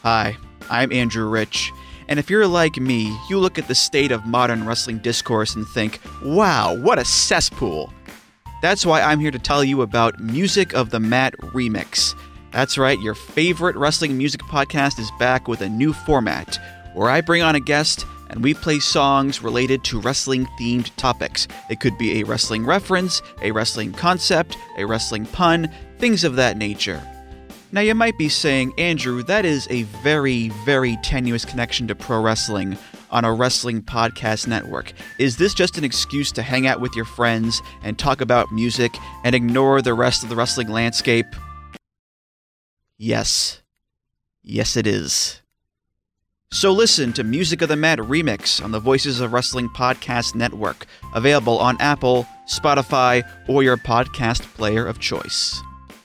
Hi, I'm Andrew Rich, and if you're like me, you look at the state of modern wrestling discourse and think, wow, what a cesspool. That's why I'm here to tell you about Music of the Mat Remix. That's right, your favorite wrestling music podcast is back with a new format, where I bring on a guest and we play songs related to wrestling-themed topics. It could be a wrestling reference, a wrestling concept, a wrestling pun, things of that nature. Now you might be saying, Andrew, that is a very, very tenuous connection to pro wrestling on a wrestling podcast network. Is this just an excuse to hang out with your friends and talk about music and ignore the rest of the wrestling landscape? Yes. Yes, it is. So listen to Music of the Mat Remix on the Voices of Wrestling Podcast Network, available on Apple, Spotify, or your podcast player of choice.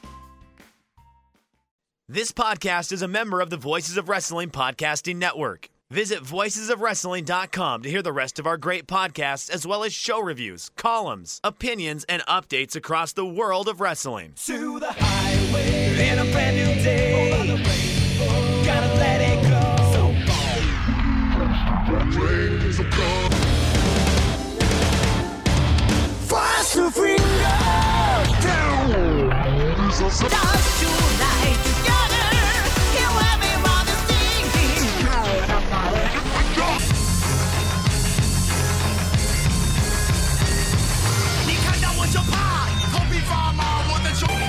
This podcast is a member of the Voices of Wrestling Podcasting Network. Visit voicesofwrestling.com to hear the rest of our great podcasts, as well as show reviews, columns, opinions, and updates across the world of wrestling. To the highway in a brand new day. Gotta let it go. So fast to freedom. Stars tonight together. Hear everybody singing. 你看到我就怕，头皮发麻，我的手。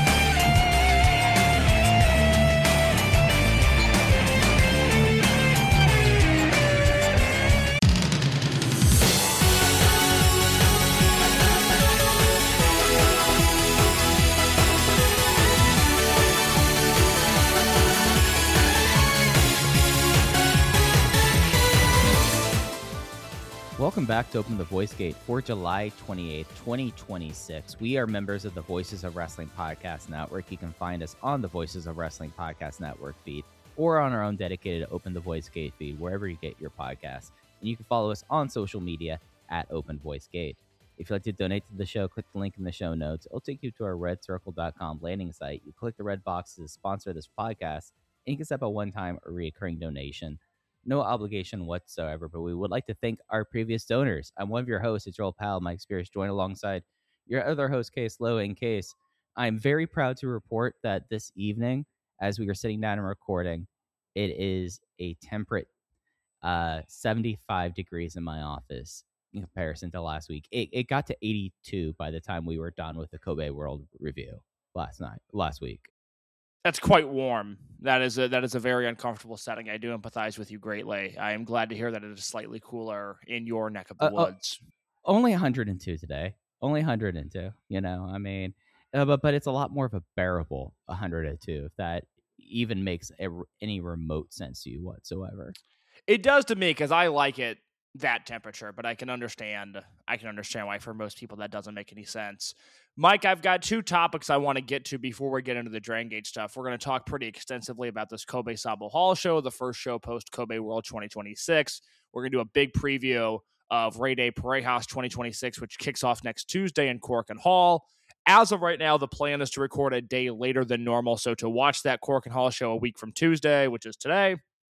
Welcome back to Open the Voice Gate for July 28th, 2026. We are members of the Voices of Wrestling Podcast Network. You can find us on the Voices of Wrestling Podcast Network feed or on our own dedicated Open the Voice Gate feed, wherever you get your podcasts. And you can follow us on social media at Open Voice Gate. If you'd like to donate to the show, click the link in the show notes. It'll take you to our redcircle.com landing site. You click the red box to sponsor this podcast, and you can set up a one-time or recurring donation. No obligation whatsoever, but we would like to thank our previous donors. I'm one of your hosts, it's your old pal, Mike Spears, joined alongside your other host, Case Lowe. In Case, I'm very proud to report that this evening, as we are sitting down and recording, it is a temperate 75 degrees in my office in comparison to last week. It got to 82 by the time we were done with the Kobe World Review last week. That's quite warm. That is a very uncomfortable setting. I do empathize with you greatly. I am glad to hear that it is slightly cooler in your neck of the woods. Only 102 today. Only 102. I mean, but it's a lot more of a bearable 102, if that even makes any remote sense to you whatsoever. It does to me, because I like it that temperature, but I can understand why for most people that doesn't make any sense. Mike, I've got two topics I want to get to before we get into the Dragon Gate stuff. We're going to talk pretty extensively about this Kobe Sabo Hall show, the first show post Kobe World 2026. We're going to do a big preview of Ray Day Parejas 2026, which kicks off next Tuesday in Cork and Hall. As of right now, the plan is to record a day later than normal, so to watch that Cork and Hall show a week from Tuesday, which is today,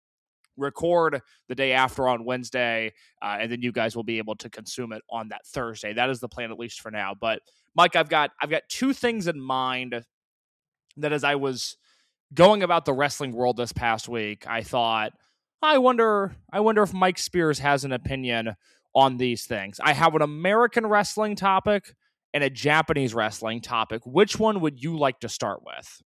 record the day after on Wednesday, and then you guys will be able to consume it on that Thursday. That is the plan, at least for now. But Mike, I've got two things in mind that as I was going about the wrestling world this past week, I thought, I wonder if Mike Spears has an opinion on these things. I have an American wrestling topic and a Japanese wrestling topic. Which one would you like to start with?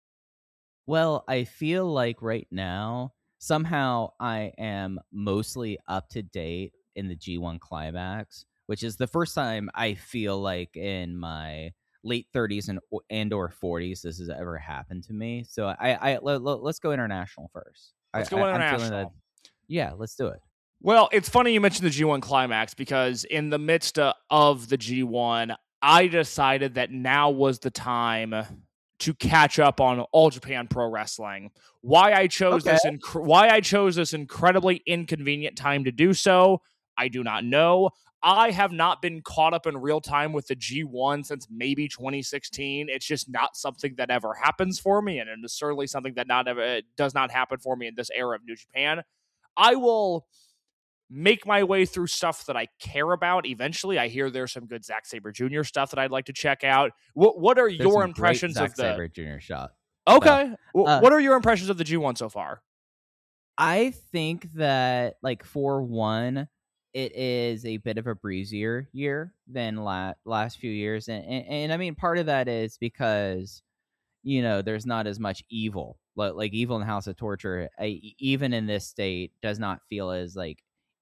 Well, I feel like right now, somehow I am mostly up to date in the G1 Climax, which is the first time I feel like in my late 30s and or 40s this has ever happened to me. So let's go international first. Let's go international. Yeah, let's do it. Well, it's funny you mentioned the G1 Climax, because in the midst of the G1, I decided that now was the time to catch up on All Japan Pro Wrestling. Why I chose this incredibly inconvenient time to do so, I do not know. I have not been caught up in real time with the G1 since maybe 2016. It's just not something that ever happens for me, and it is certainly something that does not happen for me in this era of New Japan. I will make my way through stuff that I care about. Eventually, I hear there's some good Zack Sabre Jr. stuff that I'd like to check out. What are There's your some impressions great of Zack Sabre Jr. shot. Okay, Uh, what are your impressions of the G1 so far? I think that, like, for one, it is a bit of a breezier year than last few years, and I mean, part of that is because there's not as much evil. Like Evil in the House of Torture, even in this state, does not feel as like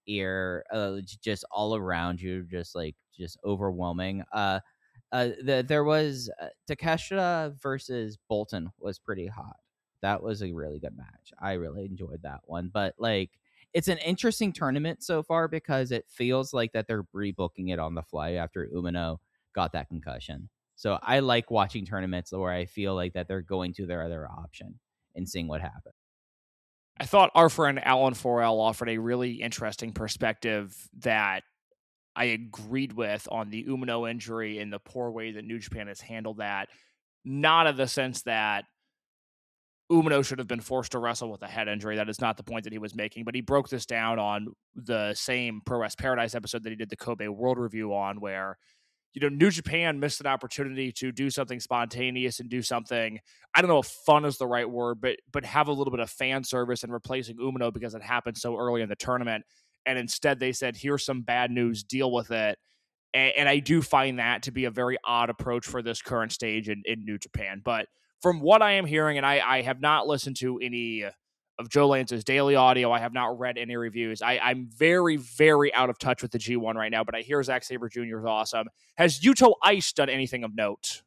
just all around you, just overwhelming. There was Takeshita versus Bolton was pretty hot. That was a really good match. I really enjoyed that one. But like, it's an interesting tournament so far because it feels like that they're rebooking it on the fly after Umino got that concussion. So I like watching tournaments where I feel like that they're going to their other option and seeing what happens. I thought our friend Alan Forel offered a really interesting perspective that I agreed with on the Umino injury and the poor way that New Japan has handled that. Not in the sense that Umino should have been forced to wrestle with a head injury. That is not the point that he was making, but he broke this down on the same Pro Wrest Paradise episode that he did the Kobe World Review on, where New Japan missed an opportunity to do something spontaneous and do something, I don't know if fun is the right word, but have a little bit of fan service in replacing Umino because it happened so early in the tournament. And instead they said, here's some bad news, deal with it. And I do find that to be a very odd approach for this current stage in New Japan. But from what I am hearing, and I have not listened to any of Joe Lance's daily audio, I have not read any reviews. I'm very, very out of touch with the G1 right now, but I hear Zack Sabre Jr. is awesome. Has Yuto Ice done anything of note?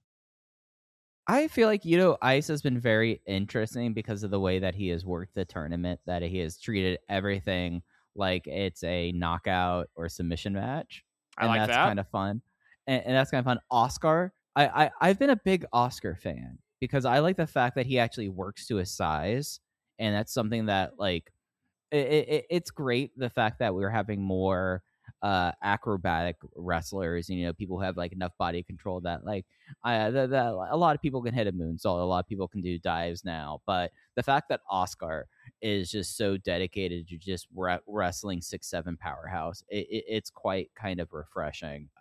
I feel like Yuto Ice has been very interesting because of the way that he has worked the tournament, that he has treated everything like it's a knockout or submission match. I like that's that. kind of fun. And that's kind of fun. Oscar, I've been a big Oscar fan because I like the fact that he actually works to his size. And that's something that, like, it's great, the fact that we're having more acrobatic wrestlers, people who have like enough body control that like a lot of people can hit a moonsault, a lot of people can do dives now, but the fact that Oscar is just so dedicated to just wrestling 6'7" powerhouse, it's quite kind of refreshing.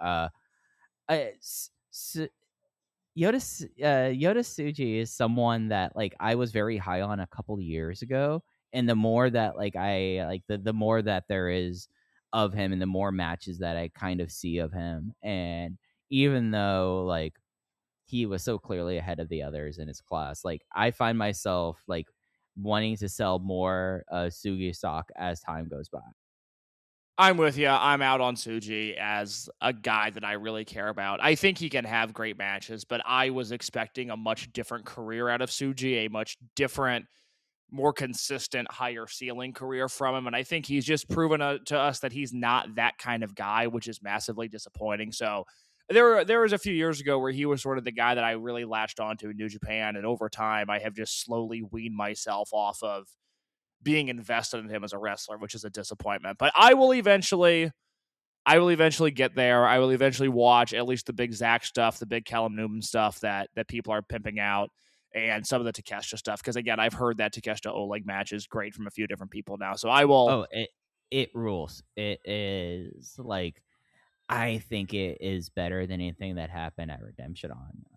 Yota Tsuji is someone that like I was very high on a couple of years ago, and the more that like I like the more that there is of him and the more matches that I kind of see of him, and even though like he was so clearly ahead of the others in his class, like I find myself like wanting to sell more Sugi stock as time goes by. I'm with you. I'm out on Tsuji as a guy that I really care about. I think he can have great matches, but I was expecting a much different career out of Tsuji, a much different, more consistent, higher ceiling career from him. And I think he's just proven to us that he's not that kind of guy, which is massively disappointing. So there was a few years ago where he was sort of the guy that I really latched onto in New Japan. And over time, I have just slowly weaned myself off of being invested in him as a wrestler, which is a disappointment. But I will eventually get there. I will eventually watch at least the big Zach stuff, the big Callum Newman stuff that people are pimping out, and some of the Takeshita stuff. Because again, I've heard that Takeshita Oleg match is great from a few different people now. So I will. Oh, it rules. It is like, I think it is better than anything that happened at Redemption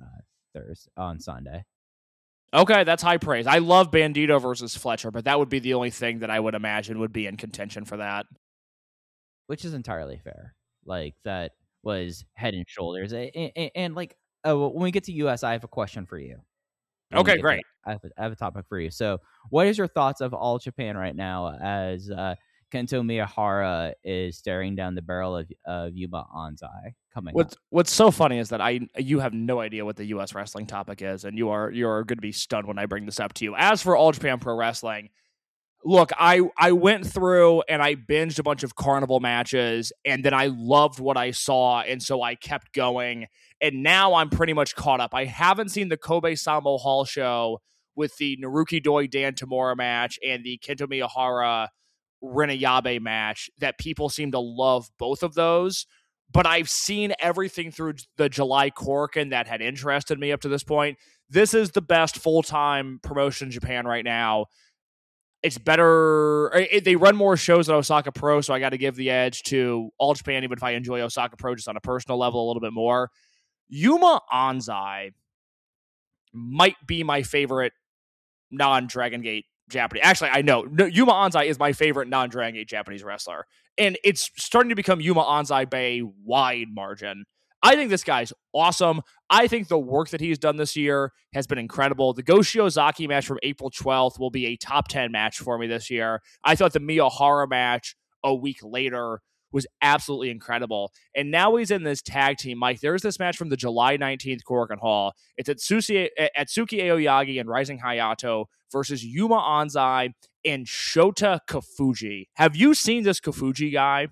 on Sunday. Okay, that's high praise. I love Bandito versus Fletcher, but that would be the only thing that I would imagine would be in contention for that. Which is entirely fair. Like, that was head and shoulders. And like, when we get to US, I have a question for you. Okay, great. I have a topic for you. So, what is your thoughts of All Japan right now as Kento Miyahara is staring down the barrel of Yuma Anzai coming up? What's so funny is that you have no idea what the U.S. wrestling topic is, and you're going to be stunned when I bring this up to you. As for All Japan Pro Wrestling, look, I went through and I binged a bunch of Carnival matches, and then I loved what I saw, and so I kept going, and now I'm pretty much caught up. I haven't seen the Kobe Sambo Hall show with the Naruki Doi Dan Tamura match and the Kento Miyahara Renayabe match that people seem to love both of those. but I've seen everything through the July Korakuen that had interested me up to this point. This is the best full-time promotion in Japan right now. It's better. They run more shows at Osaka Pro, so I got to give the edge to All Japan, even if I enjoy Osaka Pro just on a personal level a little bit more. Yuma Anzai might be my favorite non-Dragon Gate Japanese. Actually, I know. Yuma Anzai is my favorite non-Dragon Gate Japanese wrestler. And it's starting to become Yuma Anzai by a wide margin. I think this guy's awesome. I think the work that he's done this year has been incredible. The Go Shiozaki match from April 12th will be a top 10 match for me this year. I thought the Miyahara match a week later was absolutely incredible. And now he's in this tag team. Mike, there's this match from the July 19th Korakuen Hall. It's at Atsuki Aoyagi and Rising Hayato versus Yuma Anzai and Shota Kafuji. Have you seen this Kafuji guy?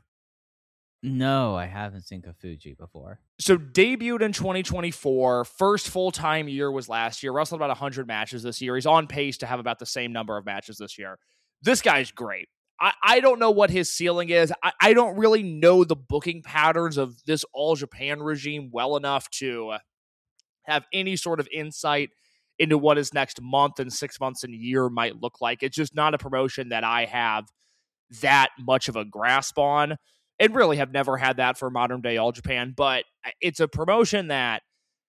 No, I haven't seen Kafuji before. So debuted in 2024. First full-time year was last year. Wrestled about 100 matches this year. He's on pace to have about the same number of matches this year. This guy's great. I don't know what his ceiling is. I don't really know the booking patterns of this All Japan regime well enough to have any sort of insight into what his next month and 6 months and year might look like. It's just not a promotion that I have that much of a grasp on, and really have never had that for modern day All Japan. But it's a promotion that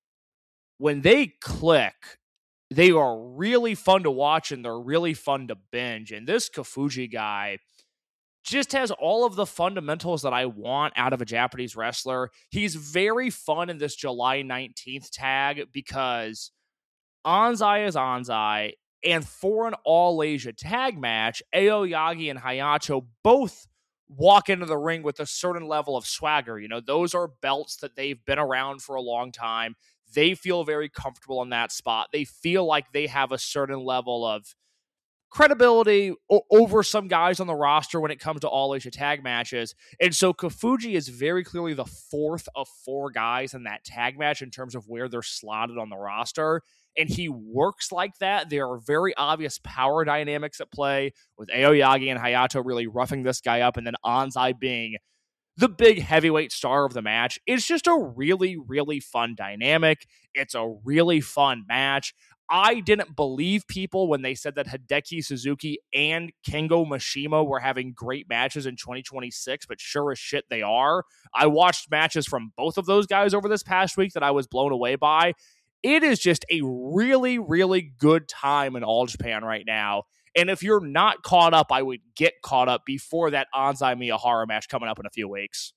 when they click, they are really fun to watch and they're really fun to binge. And this Kafuji guy just has all of the fundamentals that I want out of a Japanese wrestler. He's very fun in this July 19th tag because Anzai is Anzai. And for an All-Asia tag match, Aoyagi and Hayato both walk into the ring with a certain level of swagger. You know, those are belts that they've been around for a long time. They feel very comfortable in that spot. They feel like they have a certain level of credibility over some guys on the roster when it comes to All-Asia tag matches. And so Kafuji is very clearly the fourth of four guys in that tag match in terms of where they're slotted on the roster. And he works like that. There are very obvious power dynamics at play with Aoyagi and Hayato really roughing this guy up, and then Anzai being the big heavyweight star of the match. It's just a really, really fun dynamic. It's a really fun match. I didn't believe people when they said that Hideki Suzuki and Kengo Mishima were having great matches in 2026, but sure as shit they are. I watched matches from both of those guys over this past week that I was blown away by. It is just a really, really good time in All Japan right now. And if you're not caught up, I would get caught up before that Anzai Miyahara match coming up in a few weeks.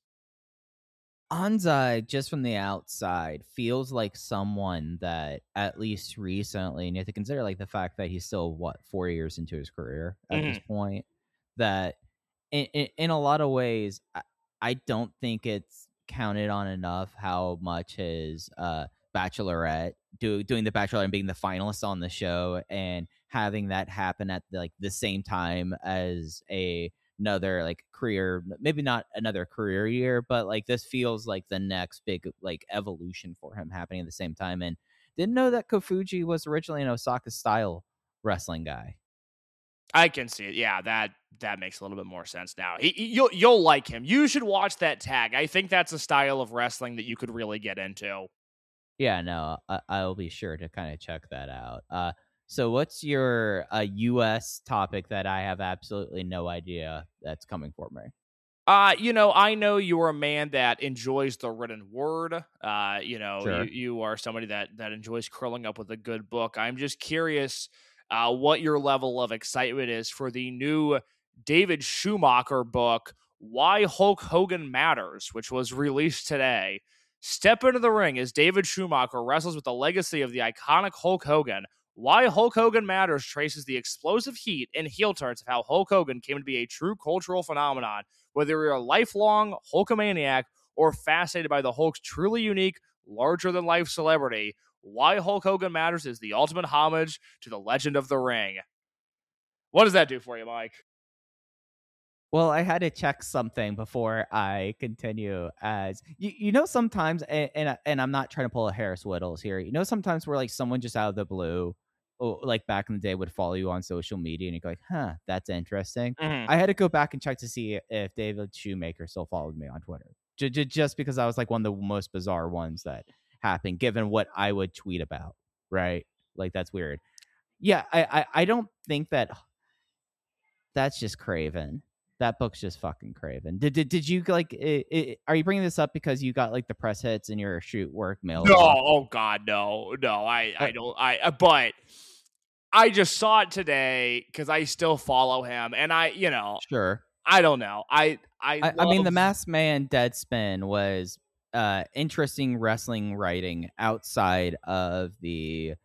Anzai, just from the outside, feels like someone that, at least recently, and you have to consider like the fact that he's still, 4 years into his career at this point, that in a lot of ways, I don't think it's counted on enough how much his Bachelorette, doing the Bachelorette and being the finalist on the show and having that happen at the same time as another career, maybe not another career year, but this feels like the next big evolution for him happening at the same time. And didn't know that Kofuji was originally an Osaka style wrestling guy. I can see it. Yeah, that makes a little bit more sense now. You'll like him. You should watch that tag. I think that's a style of wrestling that you could really get into. Yeah, no, I'll be sure to kind of check that out. So what's your U.S. topic that I have absolutely no idea that's coming for me? I know you're a man that enjoys the written word. Sure. You are somebody that enjoys curling up with a good book. I'm just curious what your level of excitement is for the new David Schumacher book, Why Hulk Hogan Matters, which was released today. Step into the ring as David Schumacher wrestles with the legacy of the iconic Hulk Hogan. Why Hulk Hogan Matters traces the explosive heat and heel turns of how Hulk Hogan came to be a true cultural phenomenon. Whether you're a lifelong Hulkamaniac or fascinated by the Hulk's truly unique, larger-than-life celebrity, Why Hulk Hogan Matters is the ultimate homage to the legend of the ring. What does that do for you, Mike? Well, I had to check something before I continue. As sometimes, and I'm not trying to pull a Harris Whittles here. Sometimes where someone just out of the blue, back in the day, would follow you on social media, and you go like, "Huh, that's interesting." Mm-hmm. I had to go back and check to see if David Shoemaker still followed me on Twitter. just because I was like one of the most bizarre ones that happened, given what I would tweet about, right? Like that's weird. Yeah, I don't think that's just craven. That book's just fucking craven. Did you like? Are you bringing this up because you got like the press hits in your shoot work No, mailbox? oh God, no. I don't. But I just saw it today because I still follow him, and Sure. I don't know. I mean, the love- Masked Man Deadspin was interesting wrestling writing outside of the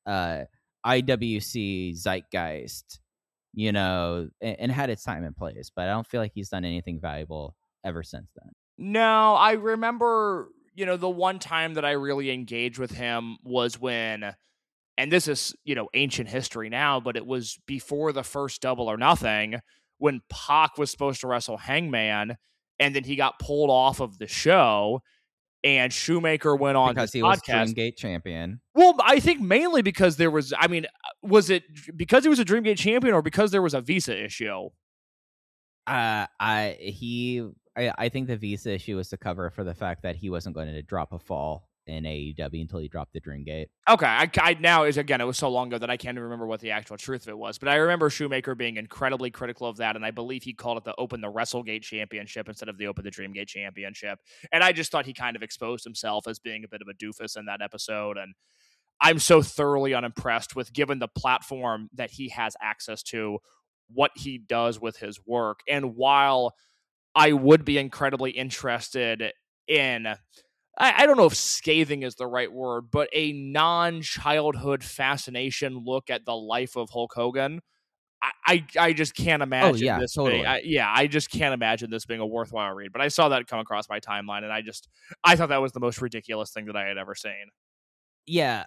IWC zeitgeist, and had its time and place. But I don't feel like he's done anything valuable ever since then. No, I remember, the one time that I really engaged with him was when, and this is, ancient history now, but it was before the first Double or Nothing when Pac was supposed to wrestle Hangman, and then he got pulled off of the show, and Shoemaker went on Because his he was podcast. Dreamgate champion. Well, I think mainly because there was, was it because he was a Dreamgate champion or because there was a visa issue? I think the visa issue was to cover for the fact that he wasn't going to drop a fall in AEW until he dropped the Dreamgate. Okay, I now is again. It was so long ago that I can't even remember what the actual truth of it was. But I remember Shoemaker being incredibly critical of that, and I believe he called it the Open the WrestleGate Championship instead of the Open the Dreamgate Championship. And I just thought he kind of exposed himself as being a bit of a doofus in that episode. And I'm so thoroughly unimpressed with, given the platform that he has access to, what he does with his work. And while I would be incredibly interested in, I don't know if scathing is the right word, but a non-childhood fascination look at the life of Hulk Hogan, I just can't imagine yeah, this totally. I just can't imagine this being a worthwhile read. But I saw that come across my timeline, and I thought that was the most ridiculous thing that I had ever seen. Yeah,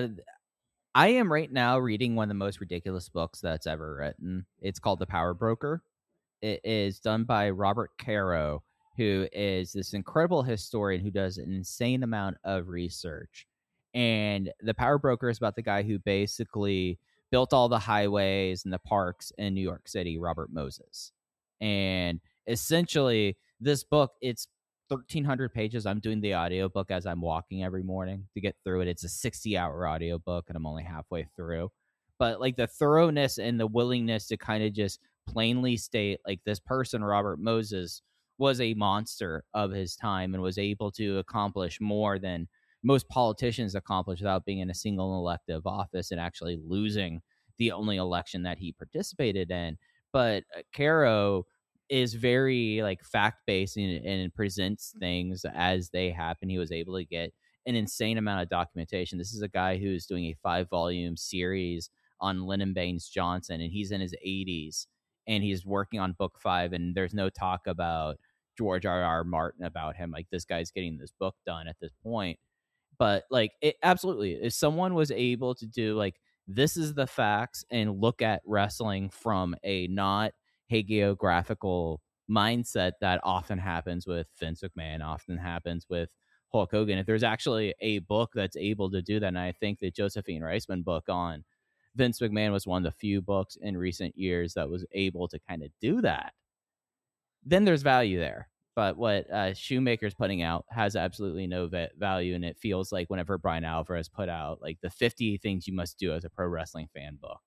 I am right now reading one of the most ridiculous books that's ever written. It's called The Power Broker. It is done by Robert Caro, who is this incredible historian who does an insane amount of research. And The Power Broker is about the guy who basically built all the highways and the parks in New York City, Robert Moses. And essentially, this book, it's 1,300 pages. I'm doing the audiobook as I'm walking every morning to get through it. It's a 60-hour audiobook, and I'm only halfway through. But like the thoroughness and the willingness to kind of just plainly state, like, this person, Robert Moses, was a monster of his time and was able to accomplish more than most politicians accomplish without being in a single elective office and actually losing the only election that he participated in. But Caro is very like fact-based and presents things as they happen. He was able to get an insane amount of documentation. This is a guy who's doing a 5-volume series on Lyndon Baines Johnson, and he's in his 80s, and he's working on book 5, and there's no talk about George R.R. Martin about him. Like, this guy's getting this book done at this point. But like, it absolutely, if someone was able to do like, this is the facts and look at wrestling from a not hagiographical mindset that often happens with Vince McMahon, often happens with Hulk Hogan. If there's actually a book that's able to do that, and I think the Josephine Reisman book on Vince McMahon was one of the few books in recent years that was able to kind of do that, then there's value there. But what Shoemaker's putting out has absolutely no value, and it feels like whenever Brian Alvarez put out like the 50 things you must do as a pro wrestling fan book,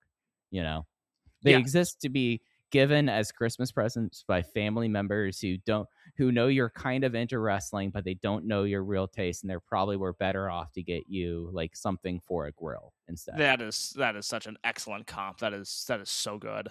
they exist to be given as Christmas presents by family members who know you're kind of into wrestling, but they don't know your real taste, and they probably were better off to get you like something for a grill instead. That is such an excellent comp. That is so good.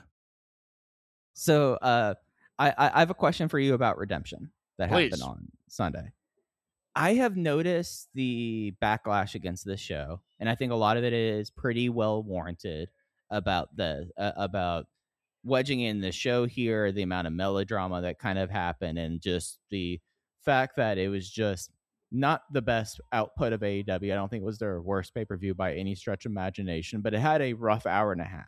So I have a question for you about Redemption that happened on Sunday. I have noticed the backlash against this show, and I think a lot of it is pretty well warranted about about wedging in the show here, the amount of melodrama that kind of happened, and just the fact that it was just not the best output of AEW. I don't think it was their worst pay-per-view by any stretch of imagination, but it had a rough hour and a half.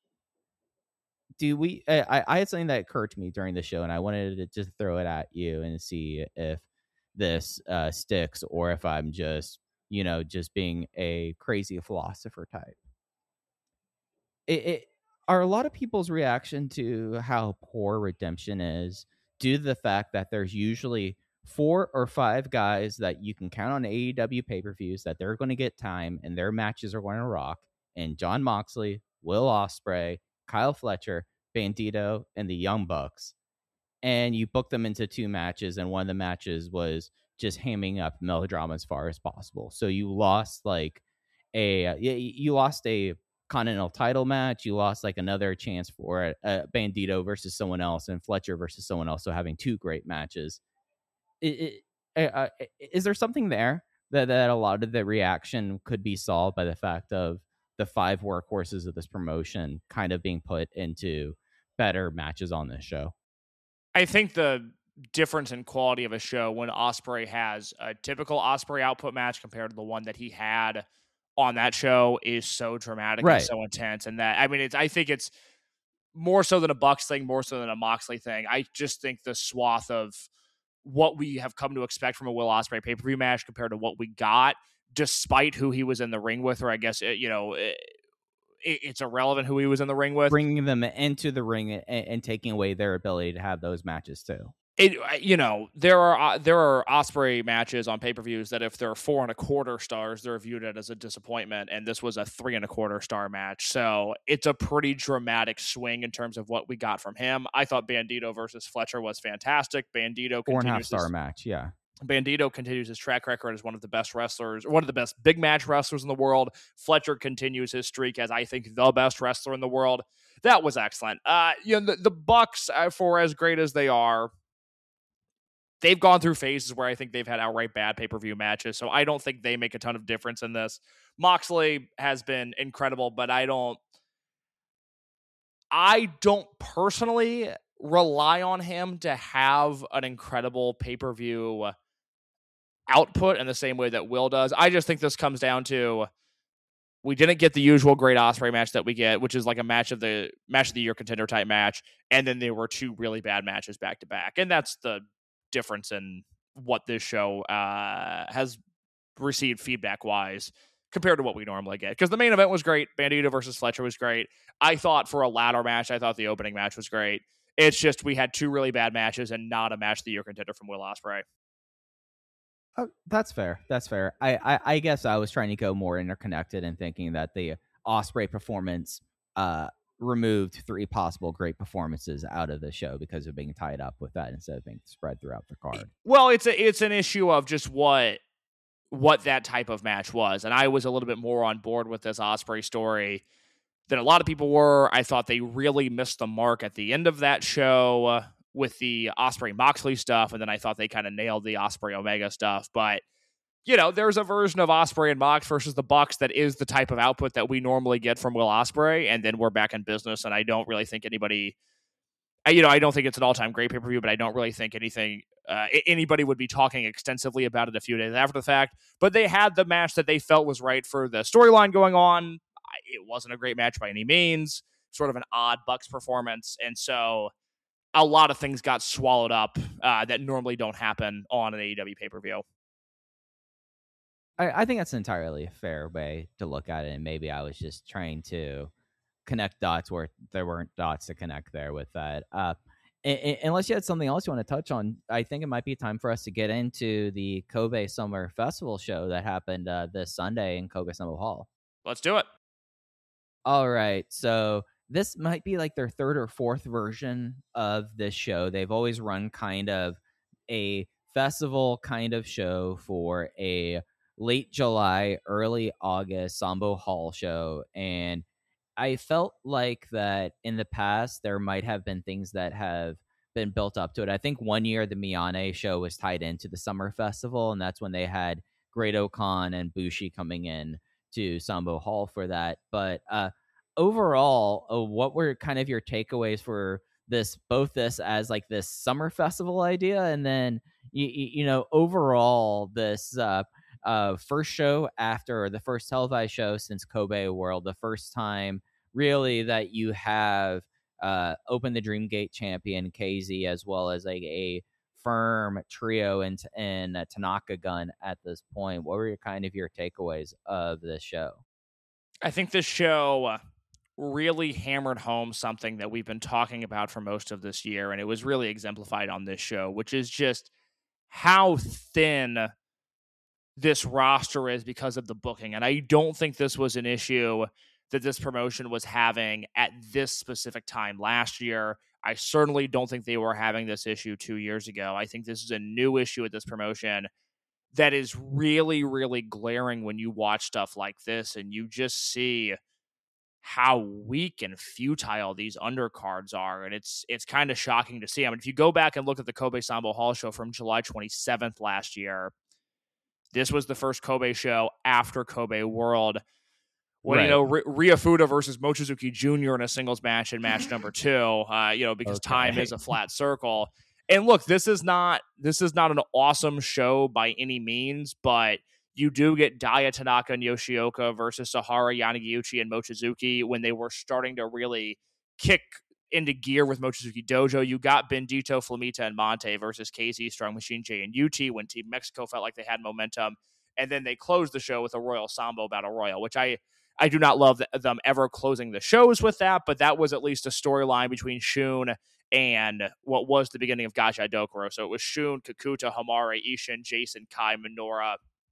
I had something that occurred to me during the show, and I wanted to just throw it at you and see if this sticks, or if I'm just being a crazy philosopher type. It are a lot of people's reaction to how poor Redemption is due to the fact that there's usually 4 or 5 guys that you can count on AEW pay-per-views that they're going to get time and their matches are going to rock, and Jon Moxley, Will Ospreay, Kyle Fletcher, Bandito, and the Young Bucks. And you book them into 2 matches, and one of the matches was just hamming up melodrama as far as possible. So you lost you lost a Continental title match. You lost like another chance for a Bandito versus someone else and Fletcher versus someone else. So having 2 great matches. Is there something there that a lot of the reaction could be solved by the fact of the 5 workhorses of this promotion kind of being put into better matches on this show? I think the difference in quality of a show when Ospreay has a typical Ospreay output match compared to the one that he had on that show is so dramatic and so intense. And that, I mean, I think it's more so than a Bucks thing, more so than a Moxley thing. I just think the swath of what we have come to expect from a Will Ospreay pay-per-view match compared to what we got, despite who he was in the ring with, or I guess, it's irrelevant who he was in the ring with. Bringing them into the ring and taking away their ability to have those matches too. There are Ospreay matches on pay-per-views that if they're 4.25 stars, they're viewed as a disappointment, and this was a 3.25 star match. So it's a pretty dramatic swing in terms of what we got from him. I thought Bandito versus Fletcher was fantastic. Bandito 4.5 star match, yeah. Bandito continues his track record as one of the best wrestlers, one of the best big match wrestlers in the world. Fletcher continues his streak as, I think, the best wrestler in the world. That was excellent. The Bucks, for as great as they are, they've gone through phases where I think they've had outright bad pay-per-view matches, so I don't think they make a ton of difference in this. Moxley has been incredible, but I don't personally rely on him to have an incredible pay-per-view output in the same way that Will does. I just think this comes down to we didn't get the usual great Ospreay match that we get, which is like a match of the year contender type match, and then there were 2 really bad matches back to back, and that's the difference in what this show has received feedback wise compared to what we normally get. Because the main event was great. Bandito versus Fletcher was great. I thought for a ladder match, I thought the opening match was great. It's just we had 2 really bad matches and not a match of the year contender from Will Ospreay. Oh, that's fair. That's fair. I guess I was trying to go more interconnected and thinking that the Ospreay performance removed 3 possible great performances out of the show because of being tied up with that instead of being spread throughout the card. Well, it's an issue of just what that type of match was, and I was a little bit more on board with this Ospreay story than a lot of people were. I thought they really missed the mark at the end of that show with the Ospreay Moxley stuff, and then I thought they kind of nailed the Ospreay Omega stuff. But there's a version of Ospreay and Mox versus the Bucks that is the type of output that we normally get from Will Ospreay, and then we're back in business. And I don't really think anybody, I don't think it's an all-time great pay-per-view, but I don't really think anybody would be talking extensively about it a few days after the fact. But they had the match that they felt was right for the storyline going on. It wasn't a great match by any means, sort of an odd Bucks performance, and so a lot of things got swallowed up that normally don't happen on an AEW pay-per-view. I think that's entirely a fair way to look at it, and maybe I was just trying to connect dots where there weren't dots to connect there with that. Unless you had something else you want to touch on, I think it might be time for us to get into the Kobe Summer Festival show that happened this Sunday in Kobe Summer Hall. Let's do it. All right, so this might be like their 3rd or 4th version of this show. They've always run kind of a festival kind of show for a late July, early August Sambo Hall show. And I felt like that in the past, there might have been things that have been built up to it. I think one year the Miyane show was tied into the Summer Festival, and that's when they had Great-O-Khan and Bushi coming in to Sambo Hall for that. But overall, what were kind of your takeaways for this, both this as like this summer festival idea, and then overall this first show after the first televised show since Kobe World, the first time really that you have Open the Dream Gate champion KZ as well as like a firm trio in Tanaka Gun at this point. What were your takeaways of this show? I think this show really hammered home something that we've been talking about for most of this year, and it was really exemplified on this show, which is just how thin this roster is because of the booking. And I don't think this was an issue that this promotion was having at this specific time last year. I certainly don't think they were having this issue 2 years ago. I think this is a new issue with this promotion that is really, really glaring when you watch stuff like this and you just see how weak and futile these undercards are. And it's kind of shocking to see. I mean, if you go back and look at the Kobe Sambo Hall show from July 27th last year, this was the first Kobe show after Kobe World. When, you know, Rhea Fuda versus Mochizuki Jr. in a singles match in match number 2, because time is a flat circle. And look, this is not an awesome show by any means, but you do get Daya Tanaka and Yoshioka versus Sahara, Yanagiuchi, and Mochizuki when they were starting to really kick into gear with Mochizuki Dojo. You got Bendito, Flamita, and Monte versus KZ, Strong Machine J, and UT when Team Mexico felt like they had momentum. And then they closed the show with a Royal Sambo Battle Royal, which I do not love them ever closing the shows with that, but that was at least a storyline between Shun and what was the beginning of Gachai Dokuro. So it was Shun, Kakuta, Hamare, Ishin, Jason, Kai, Minoura,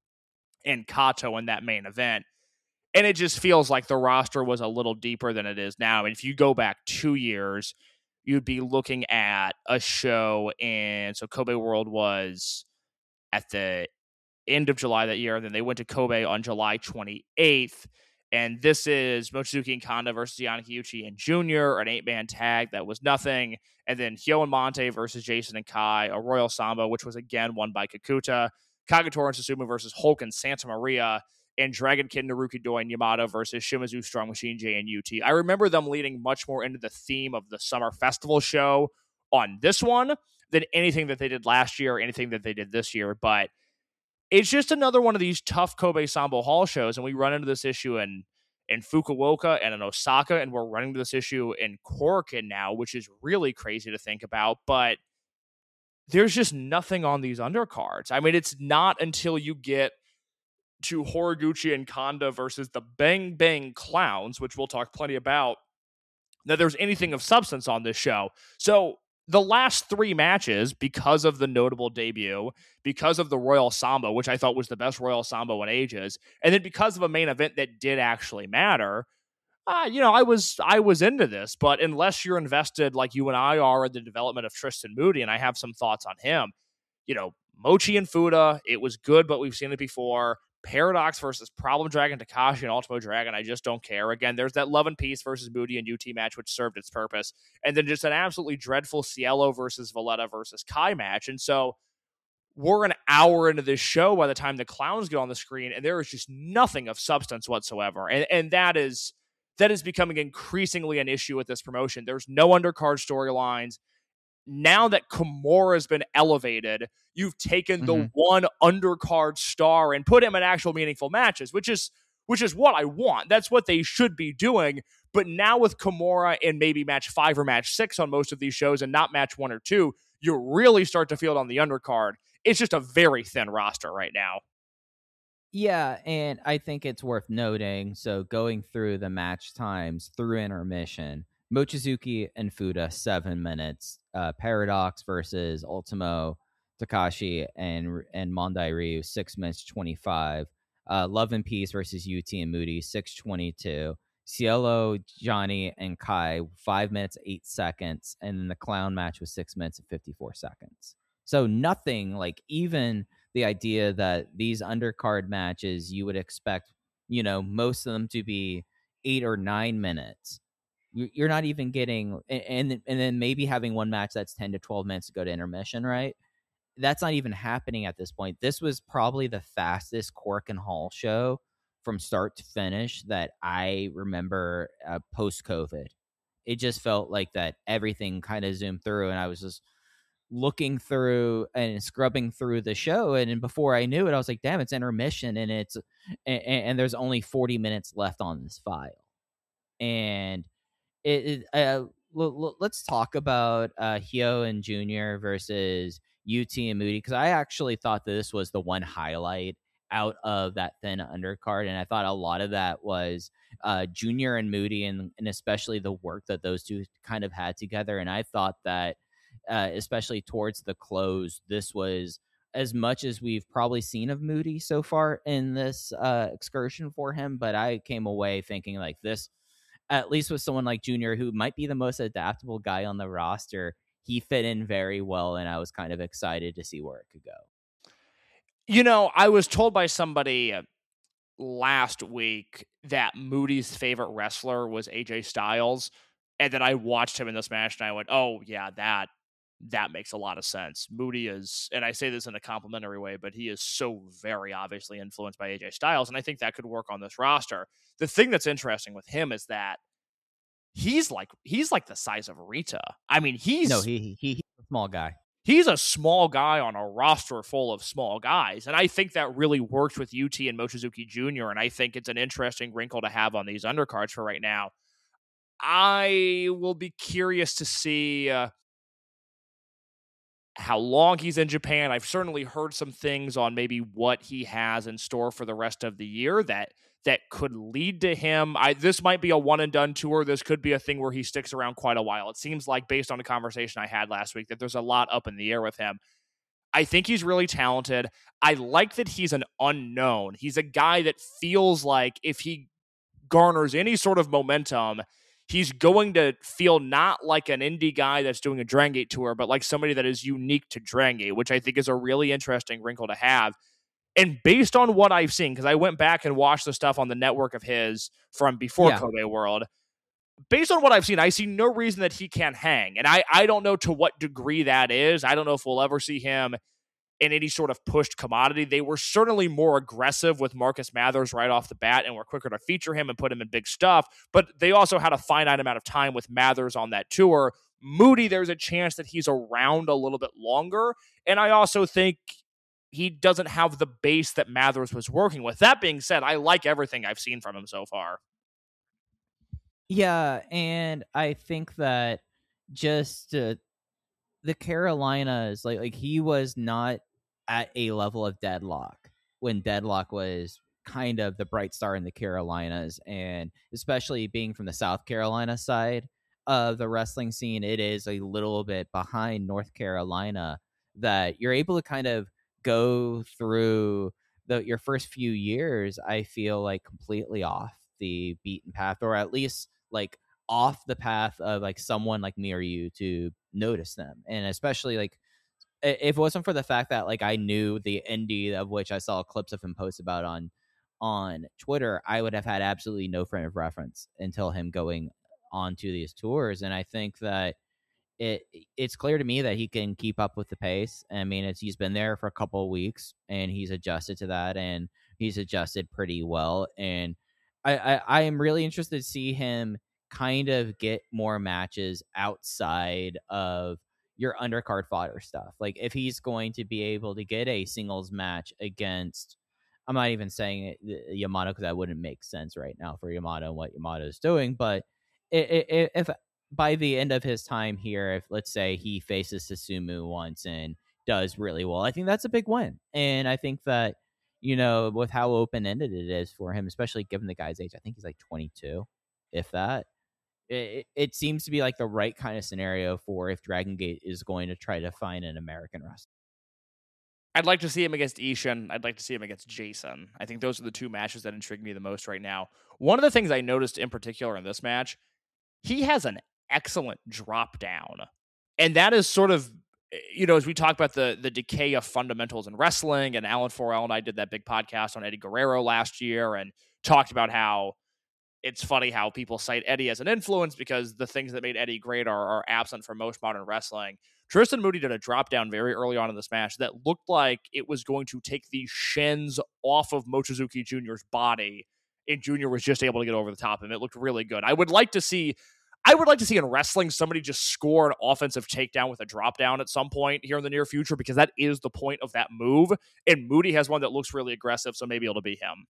and Kato in that main event. And it just feels like the roster was a little deeper than it is now. And if you go back 2 years, you'd be looking at a show so Kobe World was at the end of July that year. Then they went to Kobe on July 28th. And this is Mochizuki and Kanda versus Yanakiuchi and Junior, an 8-man tag that was nothing. And then Hyo and Monte versus Jason and Kai, a Royal Sambo, which was again won by Kakuta. Kagetora and Susumu versus Hulk and Santa Maria. And Dragon Kid, Naruki Doi, and Yamato versus Shimizu, Strong Machine J, and UT. I remember them leading much more into the theme of the Summer Festival show on this one than anything that they did last year or anything that they did this year. But it's just another one of these tough Kobe Sambo Hall shows, and we run into this issue in Fukuoka and in Osaka, and we're running into this issue in Korakuen now, which is really crazy to think about. But there's just nothing on these undercards. I mean, it's not until you get to Horiguchi and Kanda versus the Bang Bang Clowns, which we'll talk plenty about, that there's anything of substance on this show. So the last 3 matches, because of the notable debut, because of the Royal Sambo, which I thought was the best Royal Sambo in ages, and then because of a main event that did actually matter, I was into this. But unless you're invested like you and I are in the development of Tristan Moody, and I have some thoughts on him, Mochi and Fuda, it was good, but we've seen it before. Paradox versus Problem Dragon, Takashi, and Ultimo Dragon, I just don't care. Again, there's that Love and Peace versus Moody and UT match, which served its purpose. And then just an absolutely dreadful Cielo versus Valletta versus Kai match. And so we're an hour into this show by the time the clowns get on the screen, and there is just nothing of substance whatsoever. And that is becoming increasingly an issue with this promotion. There's no undercard storylines. Now that Kimura has been elevated, you've taken the one undercard star and put him in actual meaningful matches, which is what I want. That's what they should be doing. But now with Kimura in maybe match 5 or match 6 on most of these shows and not match 1 or 2, you really start to feel it on the undercard. It's just a very thin roster right now. Yeah, and I think it's worth noting, so going through the match times through intermission, Mochizuki and Fuda, 7 minutes. Paradox versus Ultimo, Takashi, and Mondai Ryu, 6 minutes 25. Love and Peace versus UT and Moody, 6:22. Cielo, Johnny, and Kai, 5 minutes 8 seconds, and then the clown match was 6 minutes and 54 seconds. So nothing, like, even the idea that these undercard matches you would expect, most of them to be 8 or 9 minutes. You're not even getting, and then maybe having one match that's 10 to 12 minutes to go to intermission, right? That's not even happening at this point. This was probably the fastest Korakuen Hall show from start to finish that I remember post-COVID. It just felt like that everything kind of zoomed through, and I was just looking through and scrubbing through the show, and before I knew it, I was like, damn, it's intermission, and there's only 40 minutes left on this file. And let's talk about Hyo and Junior versus UT and Moody, because I actually thought that this was the one highlight out of that thin undercard, and I thought a lot of that was Junior and Moody, and especially the work that those two kind of had together. And I thought that especially towards the close, this was as much as we've probably seen of Moody so far in this excursion for him, but I came away thinking like this, at least with someone like Junior, who might be the most adaptable guy on the roster, he fit in very well, and I was kind of excited to see where it could go. I was told by somebody last week that Moody's favorite wrestler was AJ Styles, and then I watched him in this match, and I went, "Oh yeah, that makes a lot of sense." Moody is, and I say this in a complimentary way, but he is so very obviously influenced by AJ Styles, and I think that could work on this roster. The thing that's interesting with him is that he's like the size of Rita. I mean, he's a small guy. He's a small guy on a roster full of small guys, and I think that really works with UT and Mochizuki Jr., and I think it's an interesting wrinkle to have on these undercards for right now. I will be curious to see how long he's in Japan. I've certainly heard some things on maybe what he has in store for the rest of the year that could lead to him. This might be a one and done tour. This could be a thing where he sticks around quite a while. It seems like, based on the conversation I had last week, that there's a lot up in the air with him. I think he's really talented. I like that he's an unknown. He's a guy that feels like if he garners any sort of momentum, he's going to feel not like an indie guy that's doing a Dragon Gate tour, but like somebody that is unique to Dragon Gate, which I think is a really interesting wrinkle to have. And based on what I've seen, because I went back and watched the stuff on the network of his from before Kobe World, based on what I've seen, I see no reason that he can't hang. And I don't know to what degree that is. I don't know if we'll ever see him in any sort of pushed commodity. They were certainly more aggressive with Marcus Mathers right off the bat and were quicker to feature him and put him in big stuff. But they also had a finite amount of time with Mathers on that tour. Moody, there's a chance that he's around a little bit longer. And I also think he doesn't have the base that Mathers was working with. That being said, I like everything I've seen from him so far. Yeah, and I think that just the Carolinas, like he was not at a level of Deadlock when Deadlock was kind of the bright star in the Carolinas, and especially being from the South Carolina side of the wrestling scene, it is a little bit behind North Carolina, that you're able to kind of go through your first few years, I feel like, completely off the beaten path, or at least like off the path of like someone like me or you to notice them. And especially like if it wasn't for the fact that like I knew the indie of which I saw clips of him post about on Twitter, I would have had absolutely no frame of reference until him going on to these tours. And I think that it's clear to me that he can keep up with the pace. I mean, he's been there for a couple of weeks and he's adjusted to that, and he's adjusted pretty well. And I am really interested to see him kind of get more matches outside of your undercard fodder stuff. Like if he's going to be able to get a singles match against, I'm not even saying Yamato because that wouldn't make sense right now for Yamato and what Yamato is doing, but if by the end of his time here, if let's say he faces Susumu once and does really well, I think that's a big win. And I think that, with how open-ended it is for him, especially given the guy's age, I think he's like 22, if that, it seems to be like the right kind of scenario for if Dragon Gate is going to try to find an American wrestler. I'd like to see him against Ishin. I'd like to see him against Jason. I think those are the two matches that intrigue me the most right now. One of the things I noticed in particular in this match, he has an excellent drop down. And that is sort of, as we talk about the decay of fundamentals in wrestling, and Alan Forel and I did that big podcast on Eddie Guerrero last year and talked about how it's funny how people cite Eddie as an influence because the things that made Eddie great are absent from most modern wrestling. Tristan Moody did a drop down very early on in this match that looked like it was going to take the shins off of Mochizuki Jr.'s body, and Jr. was just able to get over the top of him. It looked really good. I would like to see in wrestling somebody just score an offensive takedown with a drop down at some point here in the near future, because that is the point of that move. And Moody has one that looks really aggressive, so maybe it'll be him.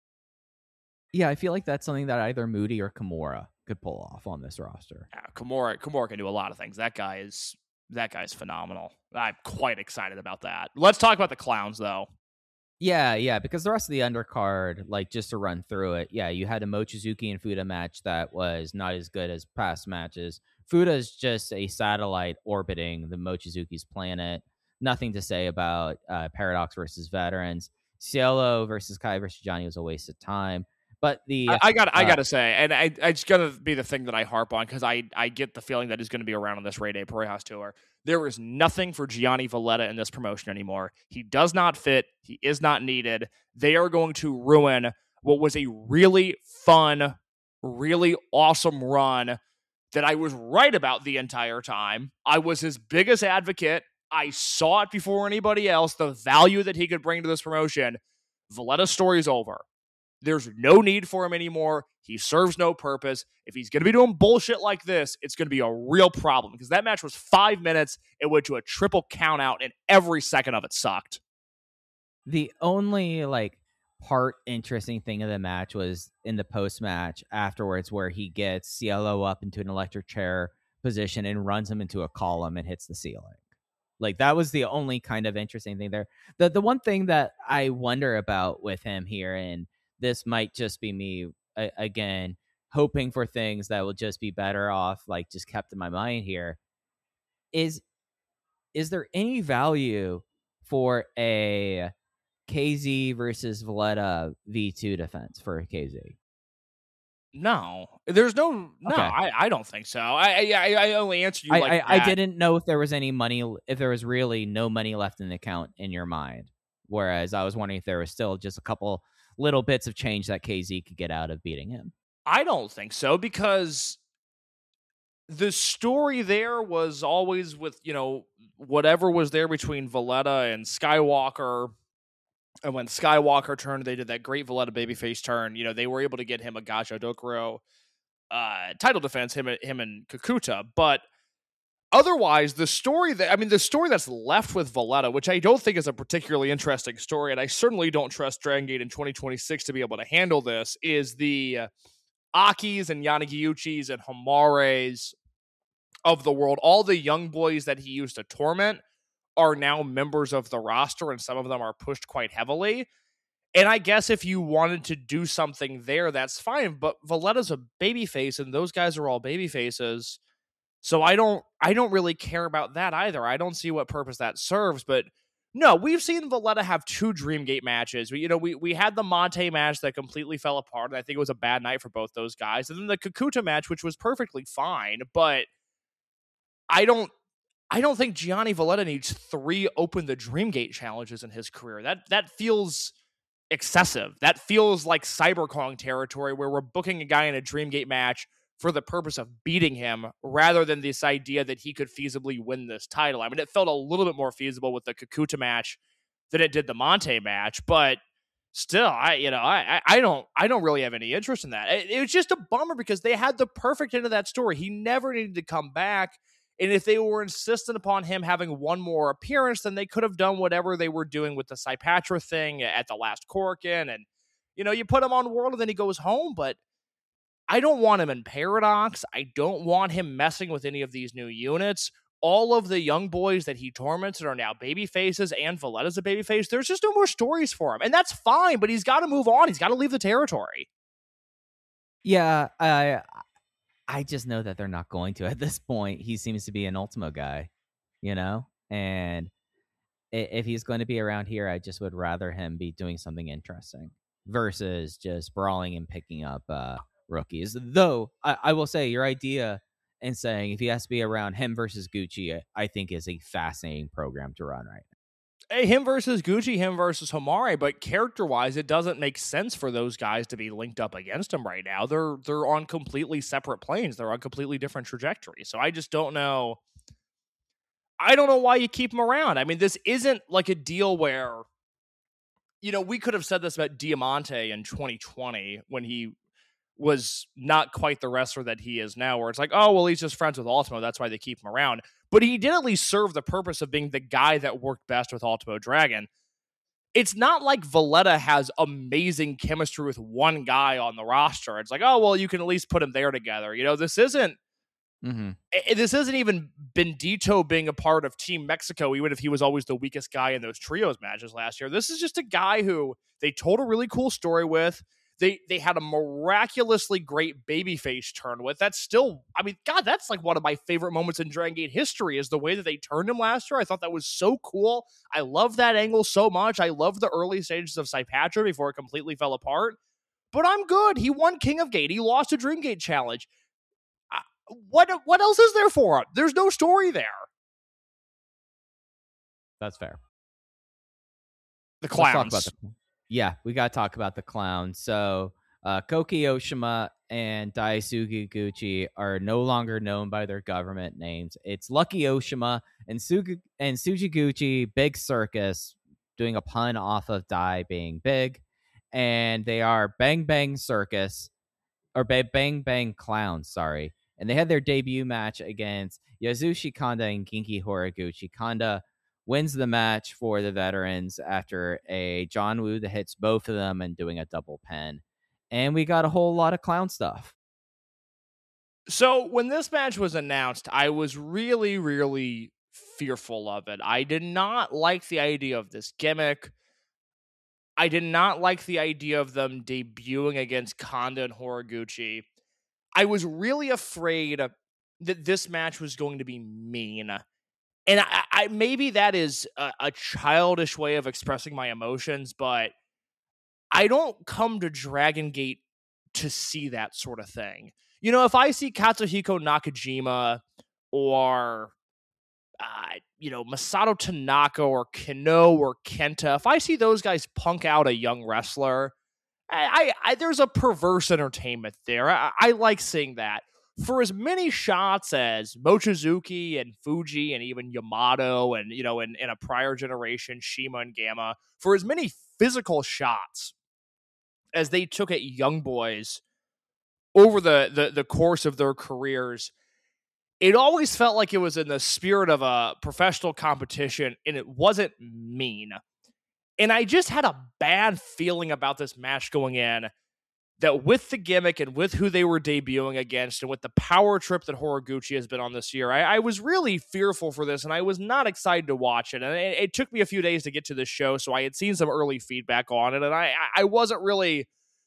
Yeah, I feel like that's something that either Moody or Kimura could pull off on this roster. Yeah, Kimura can do a lot of things. That guy's phenomenal. I'm quite excited about that. Let's talk about the clowns, though. Yeah, because the rest of the undercard, like just to run through it, you had a Mochizuki and Fuda match that was not as good as past matches. Fuda's just a satellite orbiting the Mochizuki's planet. nothing to say about Paradox versus Veterans. Cielo versus Kai versus Johnny was a waste of time. But I gotta say, and it's gonna be the thing that I harp on because I get the feeling that he's gonna be around on this Rey de Parejas tour. There is nothing for Gianni Valletta in this promotion anymore. He does not fit. He is not needed. They are going to ruin what was a really fun, really awesome run that I was right about the entire time. I was his biggest advocate. I saw it before anybody else, the value that he could bring to this promotion. Valletta's story's over. There's no need for him anymore. He serves no purpose. If he's going to be doing bullshit like this, it's going to be a real problem because that match was 5 minutes. It went to a triple count out, and every second of it sucked. The only part interesting thing of the match was in the post match afterwards, where he gets Cielo up into an electric chair position and runs him into a column and hits the ceiling. That was the only kind of interesting thing there. The one thing that I wonder about with him here, and this might just be me again hoping for things that will just be better off, just kept in my mind here, is there any value for a KZ versus Valletta V2 defense for KZ? No, there's no. Okay. I don't think so. I only answered you like I didn't know if there was any money, if there was really no money left in the account in your mind. Whereas I was wondering if there was still just a couple little bits of change that KZ could get out of beating him. I don't think so, because the story there was always with, whatever was there between Valletta and Skywalker. And when Skywalker turned, they did that great Valletta babyface turn. They were able to get him a Gacho Dokuro title defense, him and Kakuta. But otherwise, the story that's left with Valletta, which I don't think is a particularly interesting story, and I certainly don't trust Dragon Gate in 2026 to be able to handle this, is the Akis and Yanagiuchis and Hamares of the world. All the young boys that he used to torment are now members of the roster, and some of them are pushed quite heavily. And I guess if you wanted to do something there, that's fine. But Valletta's a babyface, and those guys are all babyfaces. So I don't really care about that either. I don't see what purpose that serves. But no, we've seen Valletta have 2 Dreamgate matches. We had the Monte match that completely fell apart, and I think it was a bad night for both those guys. And then the Kakuta match, which was perfectly fine. But I don't think Gianni Valletta needs 3 Open the Dreamgate challenges in his career. That feels excessive. That feels like Cyberkong territory, where we're booking a guy in a Dreamgate match for the purpose of beating him, rather than this idea that he could feasibly win this title. I mean, it felt a little bit more feasible with the Kakuta match than it did the Monte match, but still, I don't really have any interest in that. It was just a bummer because they had the perfect end of that story. He never needed to come back. And if they were insistent upon him having one more appearance, then they could have done whatever they were doing with the Saipatra thing at the last Korakuen. And, you put him on World and then he goes home. But I don't want him in Paradox. I don't want him messing with any of these new units. All of the young boys that he tormented are now baby faces, and Valletta's a baby face. There's just no more stories for him. And that's fine, but he's got to move on. He's got to leave the territory. Yeah, I just know that they're not going to at this point. He seems to be an Ultimo guy, and if he's going to be around here, I just would rather him be doing something interesting versus just brawling and picking up rookies. Though I will say your idea in saying if he has to be around him versus Gucci, I think is a fascinating program to run right now. Hey, him versus Gucci, him versus Homare, but character-wise, it doesn't make sense for those guys to be linked up against him right now. They're on completely separate planes. They're on completely different trajectories. So I just don't know. I don't know why you keep him around. I mean, this isn't like a deal where, we could have said this about Diamante in 2020 when he was not quite the wrestler that he is now, where it's like, oh, well, he's just friends with Ultimo. That's why they keep him around. But he did at least serve the purpose of being the guy that worked best with Ultimo Dragon. It's not like Valletta has amazing chemistry with one guy on the roster. It's like, oh, well, you can at least put him there together. This isn't this isn't even Bendito being a part of Team Mexico, even if he was always the weakest guy in those trios matches last year. This is just a guy who they told a really cool story with. they had a miraculously great babyface turn with. That's still, I mean, God, that's like one of my favorite moments in Dragon Gate history is the way that they turned him last year. I thought that was so cool. I love that angle so much. I love the early stages of Saipatra before it completely fell apart. But I'm good. He won King of Gate. He lost a Dream Gate challenge. What else is there for him? There's no story there. That's fair. The clowns. We got to talk about the clowns. So Koki Oshima and Daisuke Gucci are no longer known by their government names. It's Lucky Oshima and Suji Gucci, Big Circus, doing a pun off of Dai being big. And they are Bang Bang Circus, or Bang Bang Clowns, sorry. And they had their debut match against Yasushi Kanda and Genki Horiguchi. Kanda wins the match for the veterans after a John Woo that hits both of them and doing a double pin. And we got a whole lot of clown stuff. So when this match was announced, I was really, really fearful of it. I did not like the idea of this gimmick. I did not like the idea of them debuting against Kanda and Horiguchi. I was really afraid that this match was going to be mean. And I maybe that is a childish way of expressing my emotions, but I don't come to Dragon Gate to see that sort of thing. You know, if I see Katsuhiko Nakajima or, Masato Tanaka or Kano or Kenta, if I see those guys punk out a young wrestler, I there's a perverse entertainment there. I like seeing that. For as many shots as Mochizuki and Fuji and even Yamato and, in a prior generation, Shima and Gamma, for as many physical shots as they took at young boys over the course of their careers, it always felt like it was in the spirit of a professional competition and it wasn't mean. And I just had a bad feeling about this match going in, that with the gimmick and with who they were debuting against and with the power trip that Horiguchi has been on this year, I was really fearful for this and I was not excited to watch it. And it took me a few days to get to this show, so I had seen some early feedback on it and I wasn't really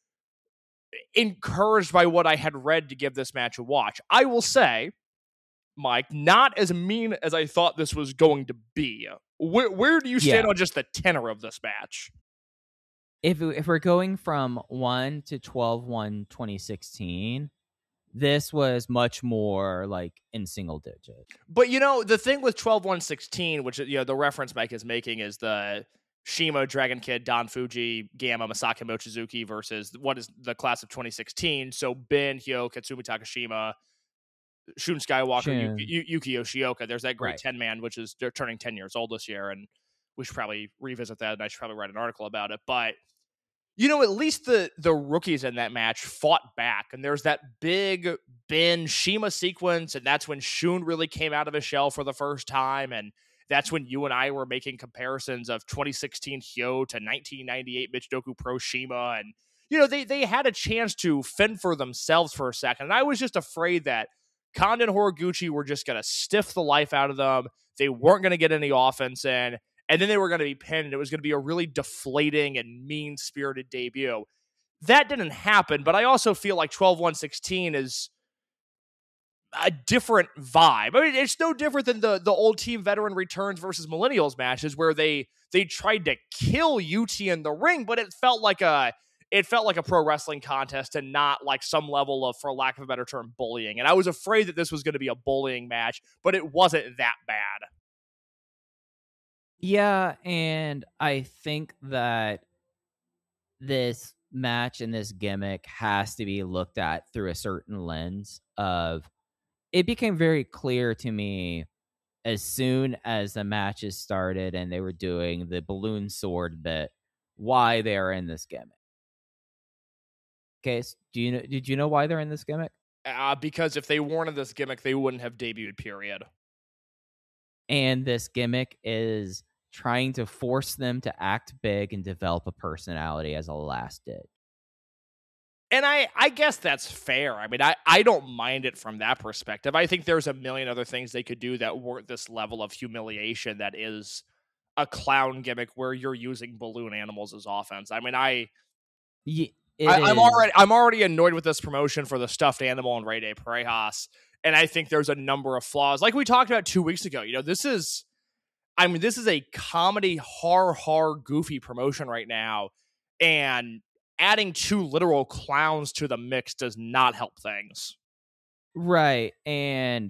encouraged by what I had read to give this match a watch. I will say, Mike, not as mean as I thought this was going to be. Where do you stand on just the tenor of this match? If we're going from 1 to 12/1/2016, this was much more like in single digit. But the thing with 12/1/16, which the reference Mike is making is the Shima, Dragon Kid, Don Fuji, Gamma, Masaki Mochizuki versus what is the class of 2016. So Ben, Hyo, Katsumi Takashima, Shun Skywalker, Yuki Yoshioka. There's that great 10-man, which is they're turning 10 years old this year, and we should probably revisit that, and I should probably write an article about it. But at least the rookies in that match fought back, and there's that big Ben Shima sequence, and that's when Shun really came out of his shell for the first time, and that's when you and I were making comparisons of 2016 Hyo to 1998 Michinoku Pro Shima, and they had a chance to fend for themselves for a second, and I was just afraid that Kanda and Horiguchi were just going to stiff the life out of them. They weren't going to get any offense in, and then they were going to be pinned. It was going to be a really deflating and mean-spirited debut. That didn't happen, but I also feel like 12/1/16 is a different vibe. I mean, it's no different than the old Team Veteran Returns versus Millennials matches where they tried to kill UT in the ring, but it felt like a pro wrestling contest and not like some level of, for lack of a better term, bullying. And I was afraid that this was going to be a bullying match, but it wasn't that bad. Yeah, and I think that this match and this gimmick has to be looked at through a certain lens of, it became very clear to me as soon as the matches started and they were doing the balloon sword bit, why they are in this gimmick. Okay, so did you know why they're in this gimmick? Because if they weren't in this gimmick, they wouldn't have debuted, period. And this gimmick is trying to force them to act big and develop a personality as a last ditch. And I guess that's fair. I mean, I don't mind it from that perspective. I think there's a million other things they could do that weren't this level of humiliation that is a clown gimmick where you're using balloon animals as offense. I mean, I'm already annoyed with this promotion for the stuffed animal and Rey de Parejas, and I think there's a number of flaws. Like we talked about 2 weeks ago, this is a comedy, horror, goofy promotion right now, and adding 2 literal clowns to the mix does not help things. Right, and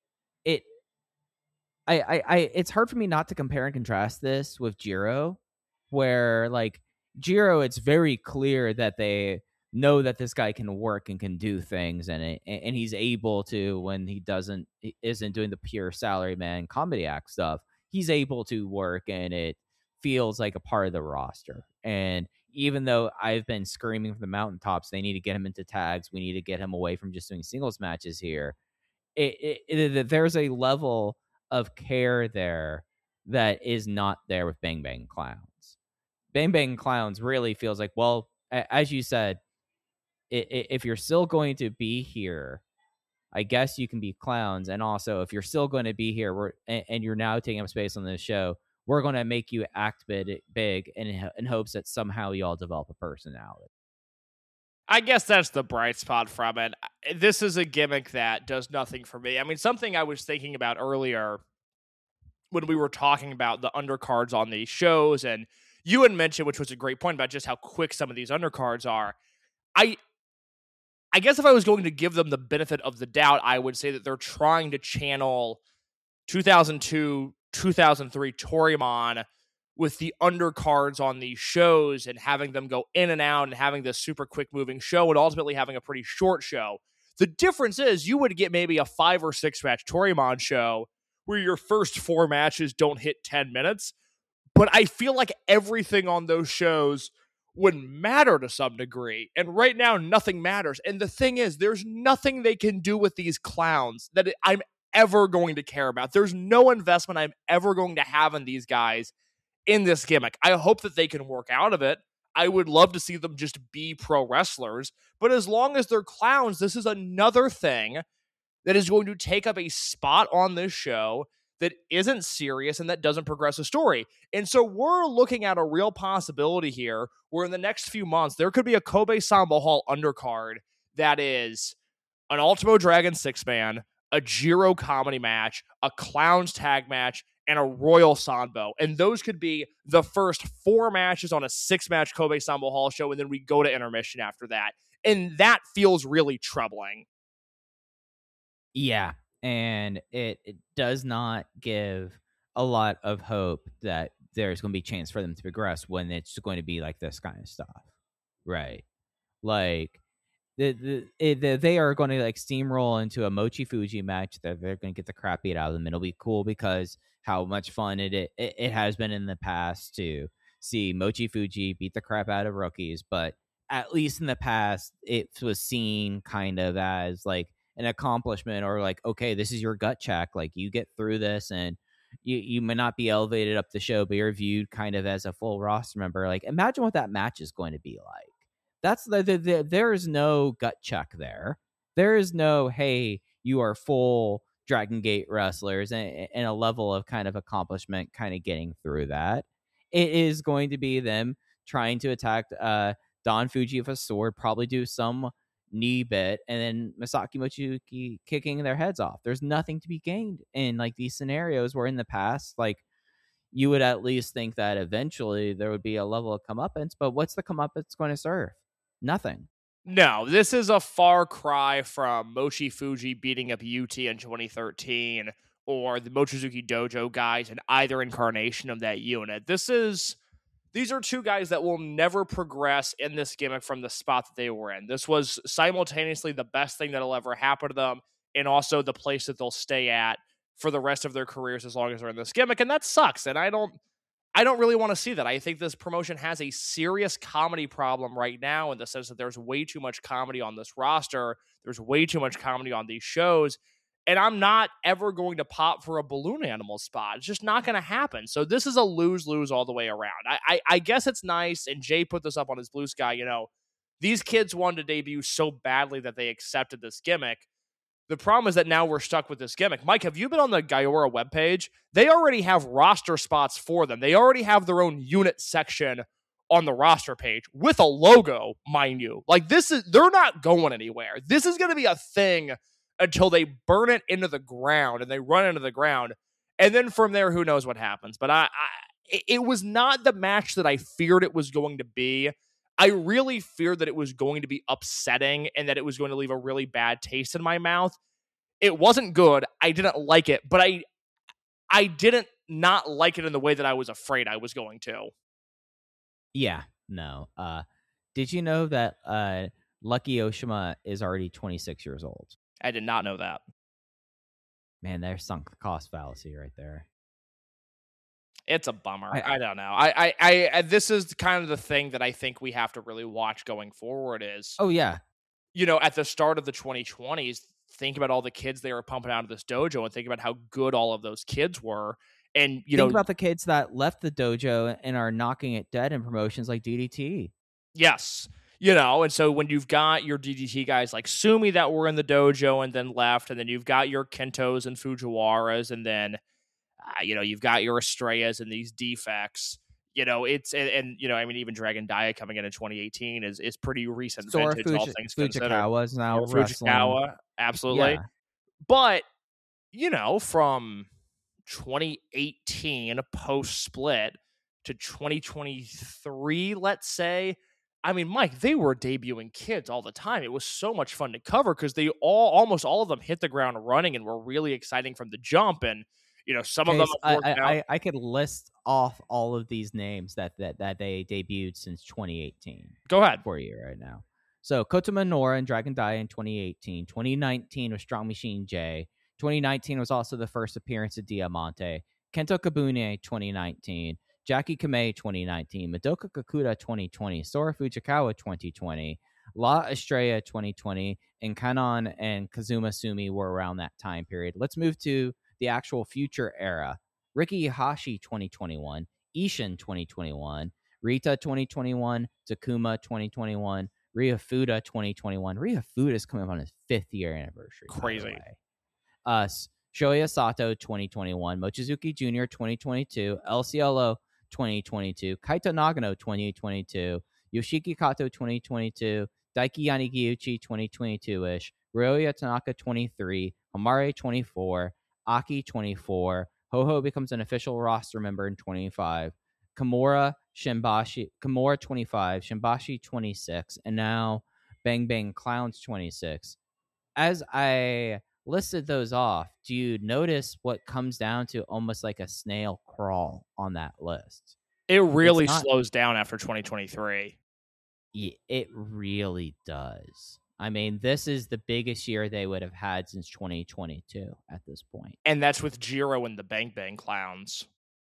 it's hard for me not to compare and contrast this with Jiro, where like Jiro, it's very clear that they know that this guy can work and can do things, and he's able to, when he isn't doing the pure salaryman comedy act stuff, he's able to work, and it feels like a part of the roster. And even though I've been screaming from the mountaintops, they need to get him into tags, we need to get him away from just doing singles matches here. There's a level of care there that is not there with Bang Bang Clowns. Bang Bang Clowns really feels like, well, as you said, if you're still going to be here, I guess you can be clowns. And also, if you're still going to be here, and you're now taking up space on this show, we're going to make you act big in hopes that somehow you all develop a personality. I guess that's the bright spot from it. This is a gimmick that does nothing for me. I mean, something I was thinking about earlier when we were talking about the undercards on these shows, and you had mentioned, which was a great point, about just how quick some of these undercards are. I guess if I was going to give them the benefit of the doubt, I would say that they're trying to channel 2002, 2003 Toryumon with the undercards on these shows and having them go in and out and having this super quick moving show and ultimately having a pretty short show. The difference is you would get maybe a 5 or 6 match Toryumon show where your first 4 matches don't hit 10 minutes. But I feel like everything on those shows would matter to some degree. And right now, nothing matters. And the thing is, there's nothing they can do with these clowns that I'm ever going to care about. There's no investment I'm ever going to have in these guys in this gimmick. I hope that they can work out of it. I would love to see them just be pro wrestlers. But as long as they're clowns, this is another thing that is going to take up a spot on this show that isn't serious and that doesn't progress a story. And so we're looking at a real possibility here where in the next few months, there could be a Kobe Sambo Hall undercard that is an Ultimo Dragon 6-man, a Jiro comedy match, a Clowns tag match, and a Royal Sanbo. And those could be the first 4 matches on a 6-match Kobe Sambo Hall show, and then we go to intermission after that. And that feels really troubling. Yeah, and it does not give a lot of hope that there's going to be a chance for them to progress when it's going to be like this kind of stuff, right? Like they are going to like steamroll into a Mochi Fuji match that they're going to get the crap beat out of them. It'll be cool because how much fun it has been in the past to see Mochi Fuji beat the crap out of rookies, but at least in the past it was seen kind of as like an accomplishment, or like, okay, this is your gut check, like you get through this and you may not be elevated up the show, but you're viewed kind of as a full roster member. Like, imagine what that match is going to be like. That's there is no gut check there. There is no, hey, you are full Dragon Gate wrestlers, and a level of kind of accomplishment kind of getting through that. It is going to be them trying to attack Don Fuji with a sword, probably do some knee bit, and then Masaki Mochizuki kicking their heads off. There's nothing to be gained in like these scenarios where in the past, like, you would at least think that eventually there would be a level of comeuppance, but what's the comeuppance going to serve? Nothing. No, this is a far cry from Mochi Fuji beating up UT in 2013 or the Mochizuki Dojo guys in either incarnation of that unit. These are 2 guys that will never progress in this gimmick from the spot that they were in. This was simultaneously the best thing that'll ever happen to them and also the place that they'll stay at for the rest of their careers as long as they're in this gimmick. And that sucks. And I don't really want to see that. I think this promotion has a serious comedy problem right now in the sense that there's way too much comedy on this roster. There's way too much comedy on these shows. And I'm not ever going to pop for a balloon animal spot. It's just not going to happen. So this is a lose-lose all the way around. I guess it's nice, and Jay put this up on his Blue Sky, these kids wanted to debut so badly that they accepted this gimmick. The problem is that now we're stuck with this gimmick. Mike, have you been on the Gaiora webpage? They already have roster spots for them. They already have their own unit section on the roster page with a logo, mind you. Like they're not going anywhere. This is going to be a thing until they burn it into the ground and they run into the ground. And then from there, who knows what happens. But it was not the match that I feared it was going to be. I really feared that it was going to be upsetting and that it was going to leave a really bad taste in my mouth. It wasn't good. I didn't like it, but I didn't not like it in the way that I was afraid I was going to. Yeah, no. Did you know that Lucky Oshima is already 26 years old? I did not know that. Man, there's sunk cost fallacy right there. It's a bummer. I don't know. I this is kind of the thing that I think we have to really watch going forward is, oh yeah, at the start of the 2020s, think about all the kids they were pumping out of this dojo and think about how good all of those kids were. And, think about the kids that left the dojo and are knocking it dead in promotions like DDT. Yes. And so when you've got your DDT guys like Sumi that were in the dojo and then left, and then you've got your Kentos and Fujiwaras, and then, you've got your Estrellas and these defects, even Dragon Dia coming in 2018 is pretty recent vintage, all things considered. Fujikawa's now wrestling. Fujikawa, absolutely. Yeah. But, from 2018 post-split to 2023, let's say, I mean, Mike, they were debuting kids all the time. It was so much fun to cover because they almost all of them hit the ground running and were really exciting from the jump. And, some of them have worked out. I could list off all of these names that they debuted since 2018. Go ahead. For you right now. So Kota Minoura and Dragon Dia in 2018. 2019 was Strong Machine J. 2019 was also the first appearance of Diamante. Kento Kabune 2019. Jackie Kamei 2019, Madoka Kakuta 2020, Sora Fujikawa 2020, La Estrella 2020, and Kanon and Kazuma Sumi were around that time period. Let's move to the actual future era. Riki Hashi 2021, Ishin 2021, Rita 2021, Takuma 2021, Rhea Fuda 2021. Rhea Fuda is coming up on his 5th year anniversary. Crazy. Shoya Sato 2021, Mochizuki Jr. 2022, El Cielo 2022, Kaito Nagano 2022, Yoshiki Kato 2022, Daiki Yanigiuchi 2022-ish, Ryoya Tanaka 23, Hamare 24, Aki 24, Ho-Ho becomes an official roster member in 25, Kimura 25, Shimbashi 26, and now Bang Bang Clowns 26. As I listed those off, do you notice what comes down to almost like a snail crawl on that list? It really slows down after 2023. Yeah, it really does. I mean, this is the biggest year they would have had since 2022 at this point. And that's with Jiro and the Bang Bang Clowns.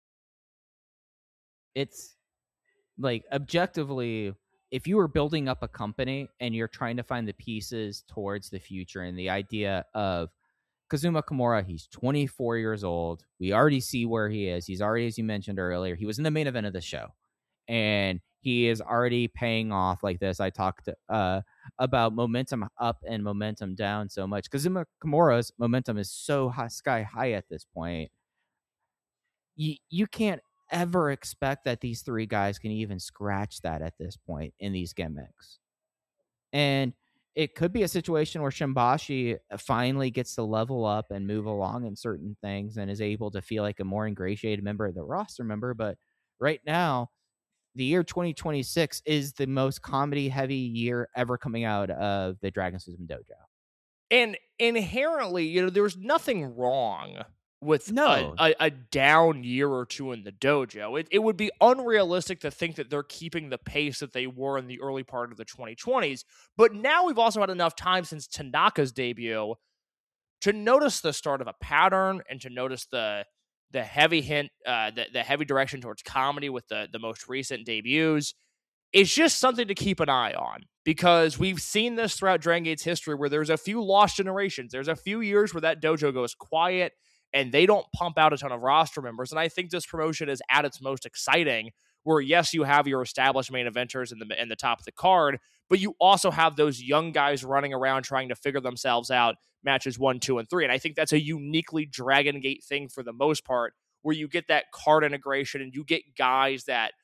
It's like, objectively, if you were building up a company and you're trying to find the pieces towards the future and the idea of Kazuma Kimura, he's 24 years old. We already see where he is. He's already, as you mentioned earlier, he was in the main event of the show. And he is already paying off like this. I talked about momentum up and momentum down so much. Kazuma Kimura's momentum is so high, sky high at this point. You can't ever expect that these three guys can even scratch that at this point in these gimmicks. And it could be a situation where Shimbashi finally gets to level up and move along in certain things and is able to feel like a more ingratiated member of the roster member. But right now, the year 2026 is the most comedy-heavy year ever coming out of the Dragon System Dojo. And inherently, there's nothing wrong with a down year or two in the dojo. It would be unrealistic to think that they're keeping the pace that they were in the early part of the 2020s. But now we've also had enough time since Tanaka's debut to notice the start of a pattern and to notice the heavy hint, the heavy direction towards comedy with the most recent debuts. It's just something to keep an eye on because we've seen this throughout Dragon Gate's history where there's a few lost generations. There's a few years where that dojo goes quiet and they don't pump out a ton of roster members. And I think this promotion is at its most exciting where, yes, you have your established main eventers in the top of the card, but you also have those young guys running around trying to figure themselves out matches 1, 2, and 3. And I think that's a uniquely Dragon Gate thing for the most part, where you get that card integration and you get guys that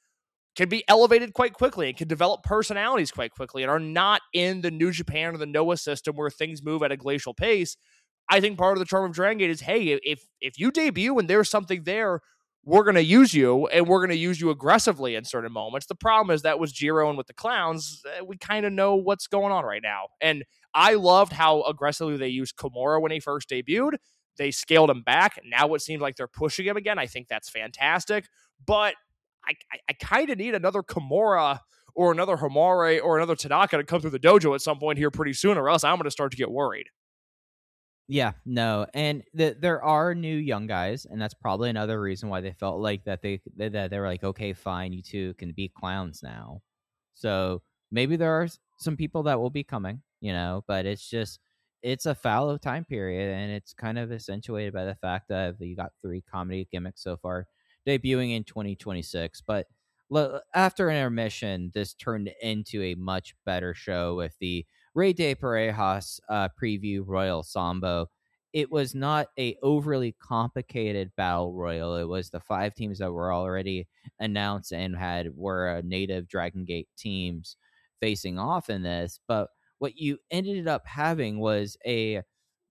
can be elevated quite quickly and can develop personalities quite quickly and are not in the New Japan or the Noah system where things move at a glacial pace. I think part of the charm of Dragon Gate is, hey, if you debut and there's something there, we're going to use you, and we're going to use you aggressively in certain moments. The problem is that was Jiro and with the Clowns, we kind of know what's going on right now. And I loved how aggressively they used Kimura when he first debuted. They scaled him back. Now it seems like they're pushing him again. I think that's fantastic. But I kind of need another Kimura or another Hamare or another Tanaka to come through the dojo at some point here pretty soon, or else I'm going to start to get worried. Yeah, no, and there are new young guys, and that's probably another reason why they felt like that they were like, okay, fine, you two can be clowns now. So maybe there are some people that will be coming, but it's a fallow time period, and it's kind of accentuated by the fact that you got 3 comedy gimmicks so far debuting in 2026. But after an intermission, this turned into a much better show with the Rey de Parejas preview Royal Sambo. It was not a overly complicated battle royal. It was the 5 teams that were already announced and were native Dragon Gate teams facing off in this. But what you ended up having was 10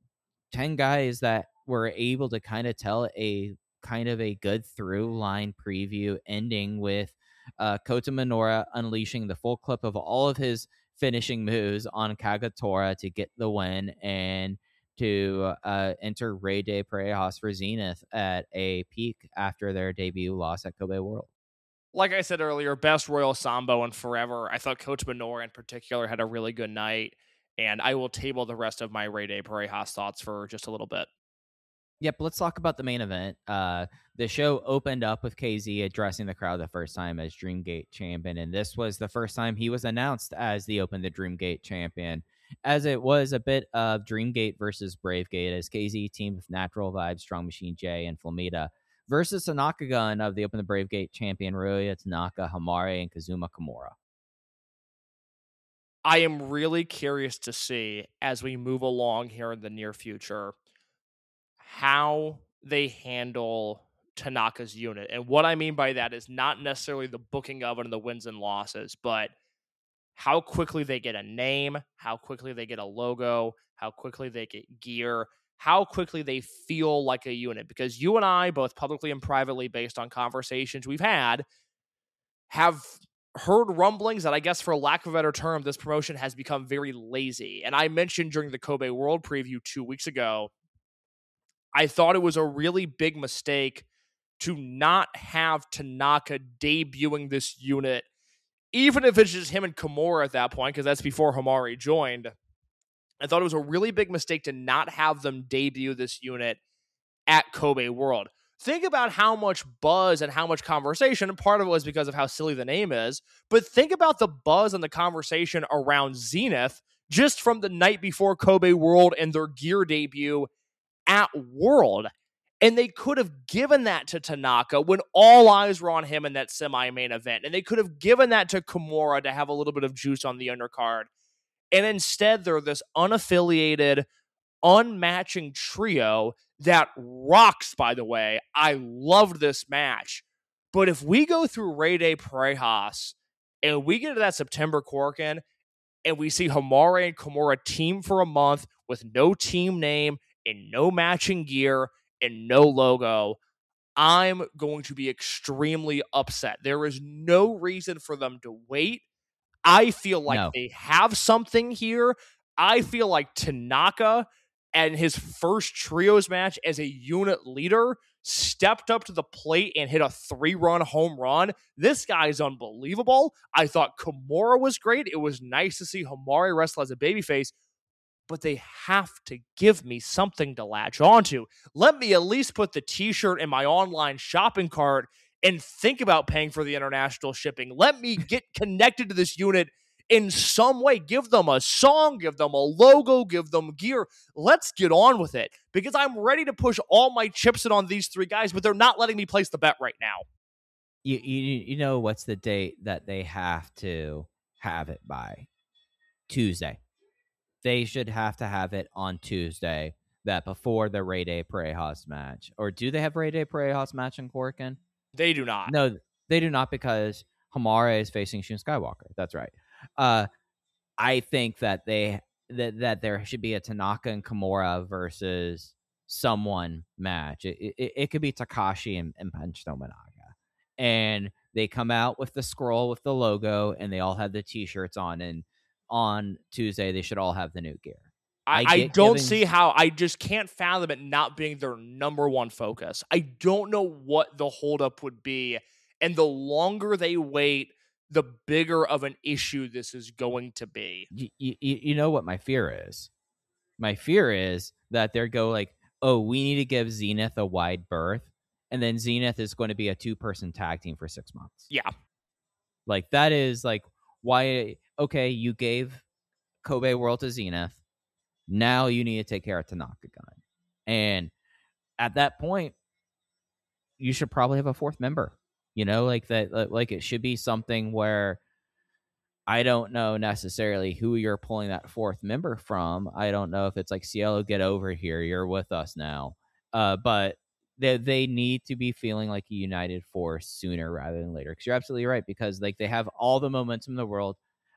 guys that were able to kind of tell a kind of a good through line preview, ending with Kota Minoura unleashing the full clip of all of his finishing moves on Kagetora to get the win and to enter Rey de Parejas for Zenith at a peak after their debut loss at Kobe World. Like I said earlier, best Royal Sambo in forever. I thought Kota Minoura in particular had a really good night, and I will table the rest of my Rey de Parejas thoughts for just a little bit. Yep, let's talk about the main event. The show opened up with KZ addressing the crowd the first time as Dreamgate champion, and this was the first time he was announced as the Open the Dreamgate champion, as it was a bit of Dreamgate versus Bravegate, as KZ teamed with Natural Vibes, Strong Machine J, and Flamita versus Tanaka Gun of the Open the Bravegate champion Ryoya Tanaka, Hamare, and Kazuma Kimura. I am really curious to see, as we move along here in the near future, how they handle Tanaka's unit. And what I mean by that is not necessarily the booking of it and the wins and losses, but how quickly they get a name, how quickly they get a logo, how quickly they get gear, how quickly they feel like a unit. Because you and I, both publicly and privately, based on conversations we've had, have heard rumblings that, I guess for lack of a better term, this promotion has become very lazy. And I mentioned during the Kobe World preview 2 weeks ago, I thought it was a really big mistake to not have Tanaka debuting this unit, even if it's just him and Kimura at that point, because that's before Hamari joined. I thought it was a really big mistake to not have them debut this unit at Kobe World. Think about how much buzz and how much conversation, and part of it was because of how silly the name is, but think about the buzz and the conversation around Zenith just from the night before Kobe World and their gear debut at World. And they could have given that to Tanaka when all eyes were on him in that semi-main event. And they could have given that to Kimura to have a little bit of juice on the undercard. And instead, they're this unaffiliated, unmatching trio that rocks, by the way. I loved this match. But if we go through Rey de Parejas and we get to that September Korakuen and we see Hamare and Kimura team for a month with no team name and no matching gear and no logo, I'm going to be extremely upset. There is no reason for them to wait. I feel like they have something here. I feel like Tanaka and his first trios match as a unit leader stepped up to the plate and hit a 3-run home run. This guy is unbelievable. I thought Kimura was great. It was nice to see Hamare wrestle as a babyface, but they have to give me something to latch onto. Let me at least put the t-shirt in my online shopping cart and think about paying for the international shipping. Let me get connected to this unit in some way. Give them a song, give them a logo, give them gear. Let's get on with it, because I'm ready to push all my chips in on these 3 guys, but they're not letting me place the bet right now. You know what's the date that they have to have it by? Tuesday. They should have to have it on Tuesday, that before the Rey de Parejas match. Or do they have Rey de Parejas match in Korakuen? They do not. No, they do not, because Hamare is facing Shun Skywalker. That's right. I think that that there should be a Tanaka and Kimura versus someone match. It could be Takashi and Punch Tominaga, and they come out with the scroll with the logo, and they all have the T-shirts on. And on Tuesday, they should all have the new gear. I don't see how. I just can't fathom it not being their number one focus. I don't know what the holdup would be, and the longer they wait, the bigger of an issue this is going to be. You know what my fear is? My fear is that they go like, oh, we need to give Zenith a wide berth, and then Zenith is going to be a 2-person tag team for 6 months. Yeah. Like, that is like, why? Okay, you gave Kobe World to Zenith. Now you need to take care of Tanaka Gun. And at that point, you should probably have a 4th member. You know, like that, like it should be something where I don't know necessarily who you're pulling that 4th member from. I don't know if it's like, Cielo, get over here. You're with us now. But they need to be feeling like a united force sooner rather than later. Because you're absolutely right. Because like they have all the momentum in the world.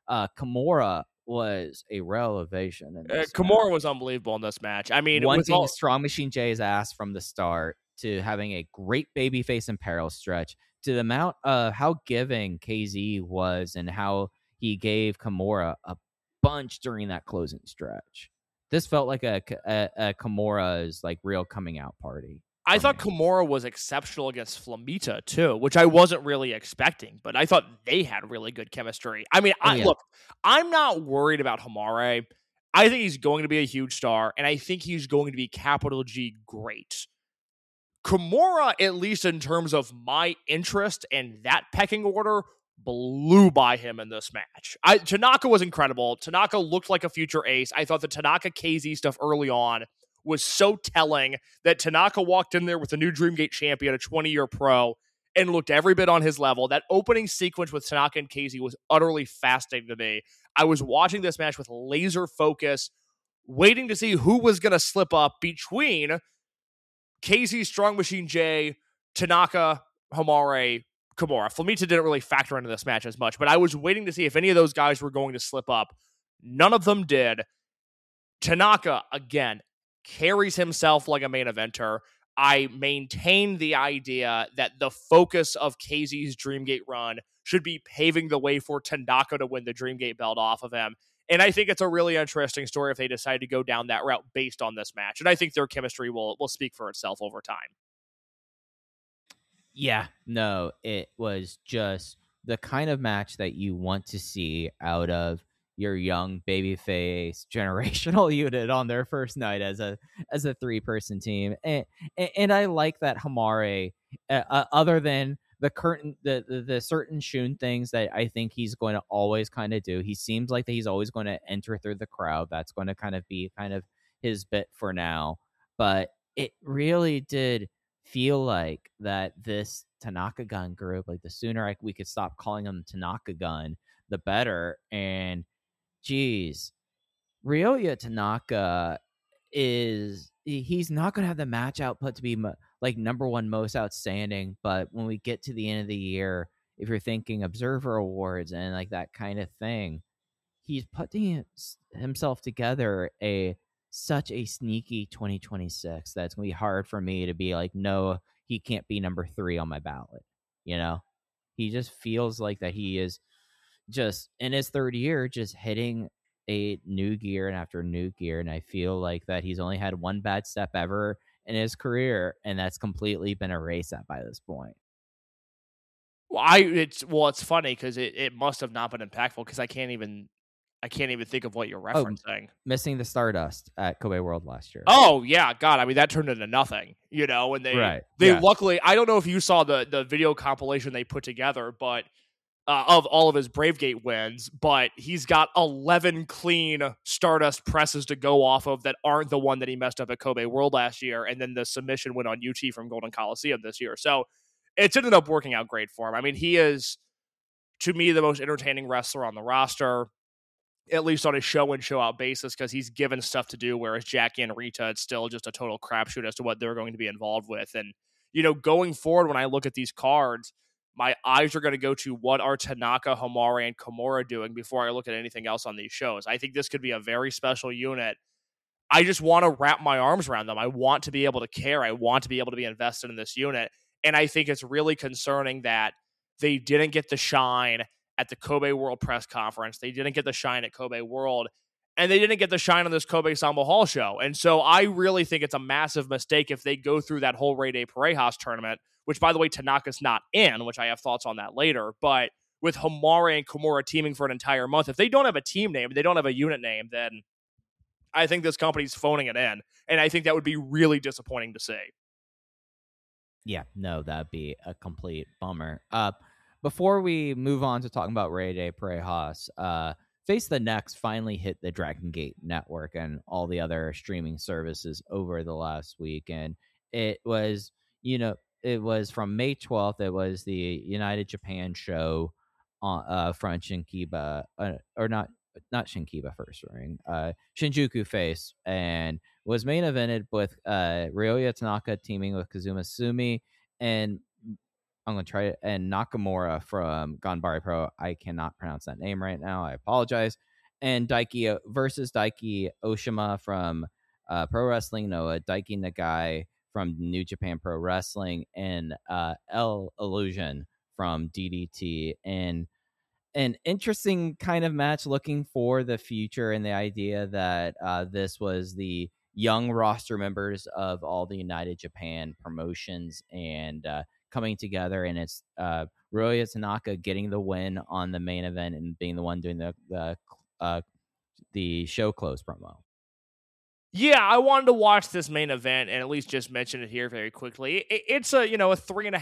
Kimura was a revelation. Kimura was unbelievable in this match. I mean, wanting Strong Machine J's ass from the start to having a great babyface and peril stretch to the amount of how giving KZ was and how he gave Kimura a bunch during that closing stretch. This felt like a Kimura's like real coming out party. I thought Kimura was exceptional against Flamita too, which I wasn't really expecting, but I thought they had really good chemistry. I mean, look, I'm not worried about Hamare. I think he's going to be a huge star, and I think he's going to be capital G great. Kimura, at least in terms of my interest in that pecking order, blew by him in this match. Tanaka was incredible. Tanaka looked like a future ace. I thought the Tanaka KZ stuff early on was so telling that Tanaka walked in there with the new Dreamgate champion, a 20-year pro, and looked every bit on his level. That opening sequence with Tanaka and KZ was utterly fascinating to me. I was watching this match with laser focus, waiting to see who was going to slip up between KZ, Strong Machine J, Tanaka, Hamare, Kimura. Flamita didn't really factor into this match as much, but I was waiting to see if any of those guys were going to slip up. None of them did. Tanaka, again, carries himself like a main eventer. I maintain the idea that the focus of KZ's Dreamgate run should be paving the way for Tanaka to win the Dreamgate belt off of him. And I think it's a really interesting story if they decide to go down that route based on this match. And I think their chemistry will speak for itself over time. Yeah, no, it was just the kind of match that you want to see out of your young babyface generational unit on their first night as a 3-person team, and I like that Hamare, other than the certain Shun things that I think he's going to always kind of do. He seems like that he's always going to enter through the crowd. That's going to kind of be kind of his bit for now. But it really did feel like that this Tanaka Gun group, like the sooner we could stop calling them Tanaka Gun, the better. And geez, Ryoya Tanaka he's not going to have the match output to be like number one most outstanding. But when we get to the end of the year, if you're thinking Observer Awards and like that kind of thing, he's putting himself together such a sneaky 2026 that's going to be hard for me to be like, no, he can't be number 3 on my ballot. You know, he just feels like that he is just in his 3rd year, just hitting a new gear and after new gear. And I feel like that he's only had one bad step ever in his career, and that's completely been erased by this point. Well, it's funny because it must have not been impactful because I can't even think of what you're referencing. Missing the Stardust at Kobe World last year. Oh yeah, God! I mean, that turned into nothing, you know. And they luckily, I don't know if you saw the video compilation they put together, but of all of his Bravegate wins, but he's got 11 clean Stardust presses to go off of that aren't the one that he messed up at Kobe World last year, and then the submission went on UT from Golden Coliseum this year. So it's ended up working out great for him. I mean, he is, to me, the most entertaining wrestler on the roster, at least on a show-in, show-out basis, because he's given stuff to do, whereas Jackie and Rita, it's still just a total crapshoot as to what they're going to be involved with. And, you know, going forward, when I look at these cards, my eyes are going to go to what are Tanaka, Homare, and Kimura doing before I look at anything else on these shows. I think this could be a very special unit. I just want to wrap my arms around them. I want to be able to care. I want to be able to be invested in this unit. And I think it's really concerning that they didn't get the shine at the Kobe World press conference. They didn't get the shine at Kobe World. And they didn't get the shine on this Kobe Sambo Hall show. And so I really think it's a massive mistake if they go through that whole Rey de Parejas tournament, which, by the way, Tanaka's not in, which I have thoughts on that later. But with Homare and Kimura teaming for an entire month, if they don't have a team name, they don't have a unit name, then I think this company's phoning it in. And I think that would be really disappointing to see. Yeah, no, that'd be a complete bummer. Before we move on to talking about Rey de Parejas, Face the Next finally hit the Dragon Gate network and all the other streaming services over the last week. And it was, it was from May 12th. It was the United Japan show from Shinkiba, or not Shinkiba First Ring, Shinjuku Face, and was main evented with Ryoya Tanaka teaming with Kazuma Sumi, and I'm going to try it, and Nakamura from Ganbare Pro. I cannot pronounce that name right now. I apologize. And Daiki versus Daiki Oshima from Pro Wrestling Noah, Daiki Nagai from New Japan Pro Wrestling, and L Illusion from DDT. And an interesting kind of match, looking for the future, and the idea that this was the young roster members of all the United Japan promotions and coming together, and it's Ryoya Tanaka getting the win on the main event and being the one doing the show close promo. Yeah, I wanted to watch this main event and at least just mention it here very quickly. It's a 3.5,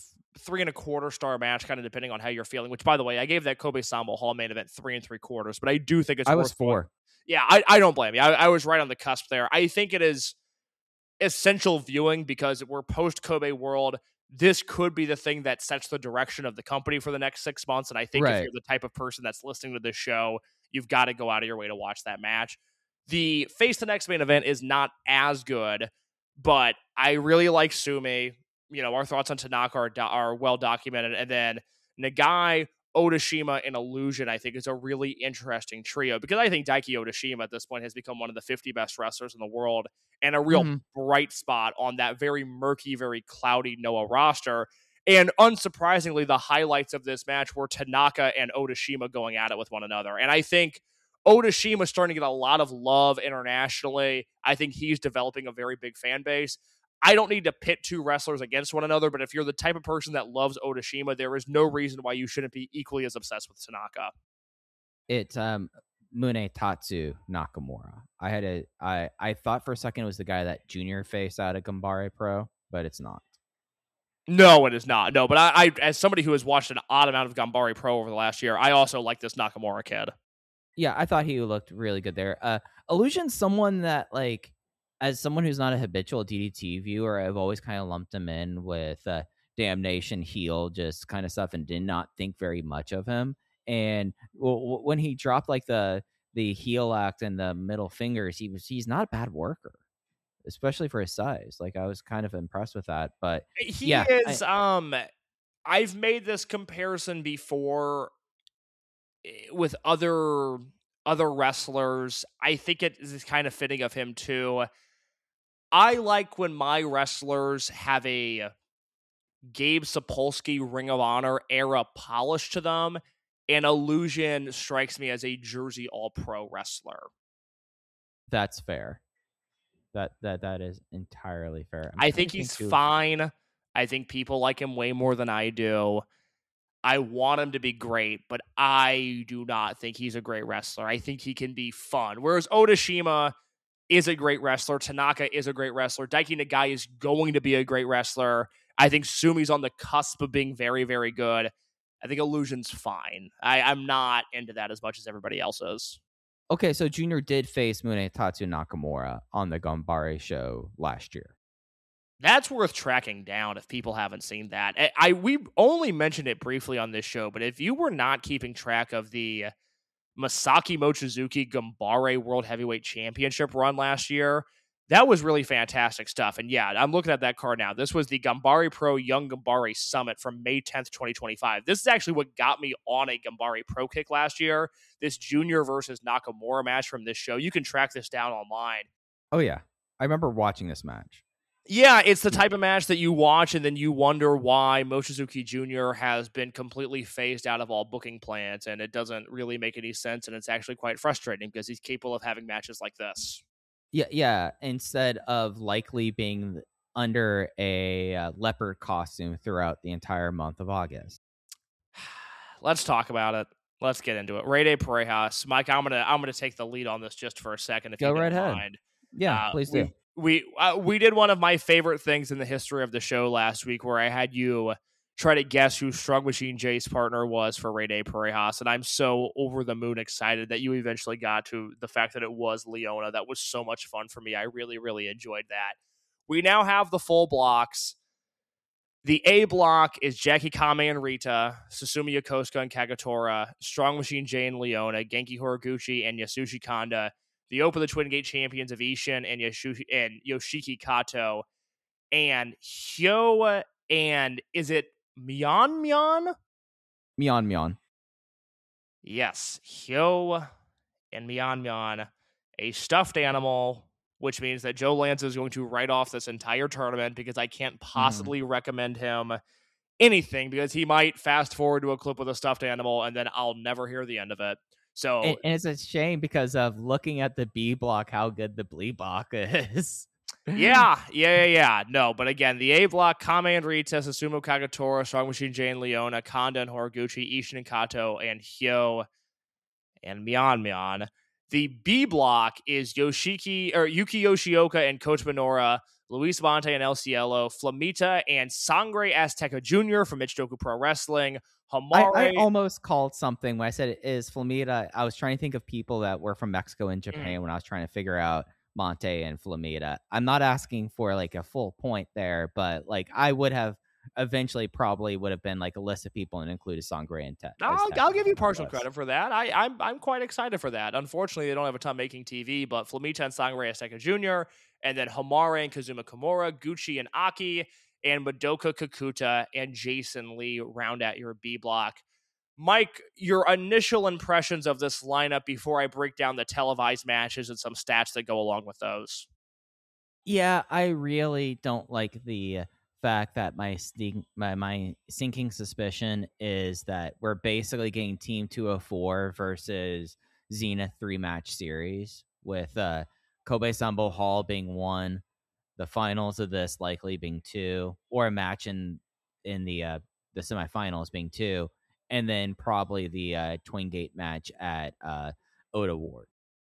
3.25 star match, kind of depending on how you're feeling. Which, by the way, I gave that Kobe Sambo Hall main event 3 3/4, but I do think it's. I was 4. Yeah, I don't blame you. I was right on the cusp there. I think it is essential viewing because we're post Kobe World. This could be the thing that sets the direction of the company for the next 6 months. And I think if you're the type of person that's listening to this show, you've got to go out of your way to watch that match. The Face the Next main event is not as good, but I really like Sumi. Our thoughts on Tanaka are well documented. And then Nagai, Odashima, and Illusion, I think, is a really interesting trio because I think Daiki Odashima at this point has become one of the 50 best wrestlers in the world and a real bright spot on that very murky, very cloudy Noah roster. And unsurprisingly, the highlights of this match were Tanaka and Odashima going at it with one another. And I think Odashima is starting to get a lot of love internationally. I think he's developing a very big fan base. I don't need to pit two wrestlers against one another, but if you're the type of person that loves Odashima, there is no reason why you shouldn't be equally as obsessed with Tanaka. It's Munetatsu Nakamura. I thought for a second it was the guy that Junior faced out of Ganbare Pro, but it's not. No, it is not. No, but I as somebody who has watched an odd amount of Ganbare Pro over the last year, I also like this Nakamura kid. Yeah, I thought he looked really good there. Illusion's someone that, like, as someone who's not a habitual DDT viewer, I've always kind of lumped him in with Damnation heel, just kind of stuff, and did not think very much of him. And when he dropped like the heel act and the middle fingers, he's not a bad worker, especially for his size. Like, I was kind of impressed with that. But he is. I've made this comparison before with other wrestlers. I think it is kind of fitting of him too. I like when my wrestlers have a Gabe Sapolsky Ring of Honor era polish to them, and Illusion strikes me as a Jersey All-Pro wrestler. That's fair. That is entirely fair. I think he's fine. I think people like him way more than I do. I want him to be great, but I do not think he's a great wrestler. I think he can be fun. Whereas Odashima is a great wrestler. Tanaka is a great wrestler. Daiki Nagai is going to be a great wrestler. I think Sumi's on the cusp of being very, very good. I think Illusion's fine. I'm not into that as much as everybody else is. Okay, so Junior did face Munetatsu Nakamura on the Ganbare show last year. That's worth tracking down if people haven't seen that. We only mentioned it briefly on this show, but if you were not keeping track of the Masaki Mochizuki Ganbare World Heavyweight Championship run last year, That was really fantastic stuff. And yeah, I'm looking at that card now. This was the Gambari Pro Young Gambari Summit from May 10th, 2025. This is actually what got me on a Gambari Pro kick last year. This Junior versus Nakamura match from this show. You can track this down online. Oh, yeah. I remember watching this match. Yeah, it's the type of match that you watch and then you wonder why Mochizuki Jr. has been completely phased out of all booking plans, and it doesn't really make any sense, and it's actually quite frustrating because he's capable of having matches like this. Yeah. Instead of likely being under a leopard costume throughout the entire month of August. Let's talk about it. Let's get into it. Rede Parejas, Mike. I'm gonna take the lead on this just for a second, if Go you don't right ahead. mind. Yeah, please do. We did one of my favorite things in the history of the show last week, where I had you try to guess who Strong Machine Jay's partner was for Rede Parejas, and I'm so over the moon excited that you eventually got to the fact that it was Leona. That was so much fun for me. I really, really enjoyed that. We now have the full blocks. The A block is Jackie Kame and Rita, Susumu Yokosuka and Kagetora, Strong Machine Jay and Leona, Genki Horiguchi and Yasushi Kanda, the Open the Twin Gate champions of Ishin and Yoshiki Kato, and Hyo and is it Myeon? Myeon. Yes, Hyo and Myeon, a stuffed animal, which means that Joe Lanza is going to write off this entire tournament because I can't possibly recommend him anything, because he might fast forward to a clip with a stuffed animal and then I'll never hear the end of it. So And it's a shame because of looking at the B block, how good the B block is. Yeah. No, but again, the A block, Kame and Rita, Susumu Kagetora, Strong Machine Jay and Leona, Kanda and Horiguchi, Ishin and Kato, and Hyo and Myeon. The B block is Yuki Yoshioka and Coach Minoura, Luis Monte and El Cielo, Flamita and Sangre Azteca Jr. from Michinoku Pro Wrestling. Hamare. I almost called something when I said it is Flamita. I was trying to think of people that were from Mexico and Japan when I was trying to figure out Monte and Flamita. I'm not asking for like a full point there, but like I would have eventually probably would have been like a list of people and included Sangre and Tet. I'll give you partial credit for that. I'm quite excited for that. Unfortunately, they don't have a ton making TV, but Flamita and Sangre Azteca Jr., and then Hamare and Kazuma Kimura, Gucci and Aki, and Madoka Kakuta and Jason Lee round out your B block. Mike, your initial impressions of this lineup before I break down the televised matches and some stats that go along with those. Yeah, I really don't like the fact that my sinking suspicion is that we're basically getting Team 204 versus Zenith 3-match series, with Kobe Sambo Hall being 1, the finals of this likely being 2, or a match in the semifinals being 2, and then probably the Twin Gate match at Oda Ward.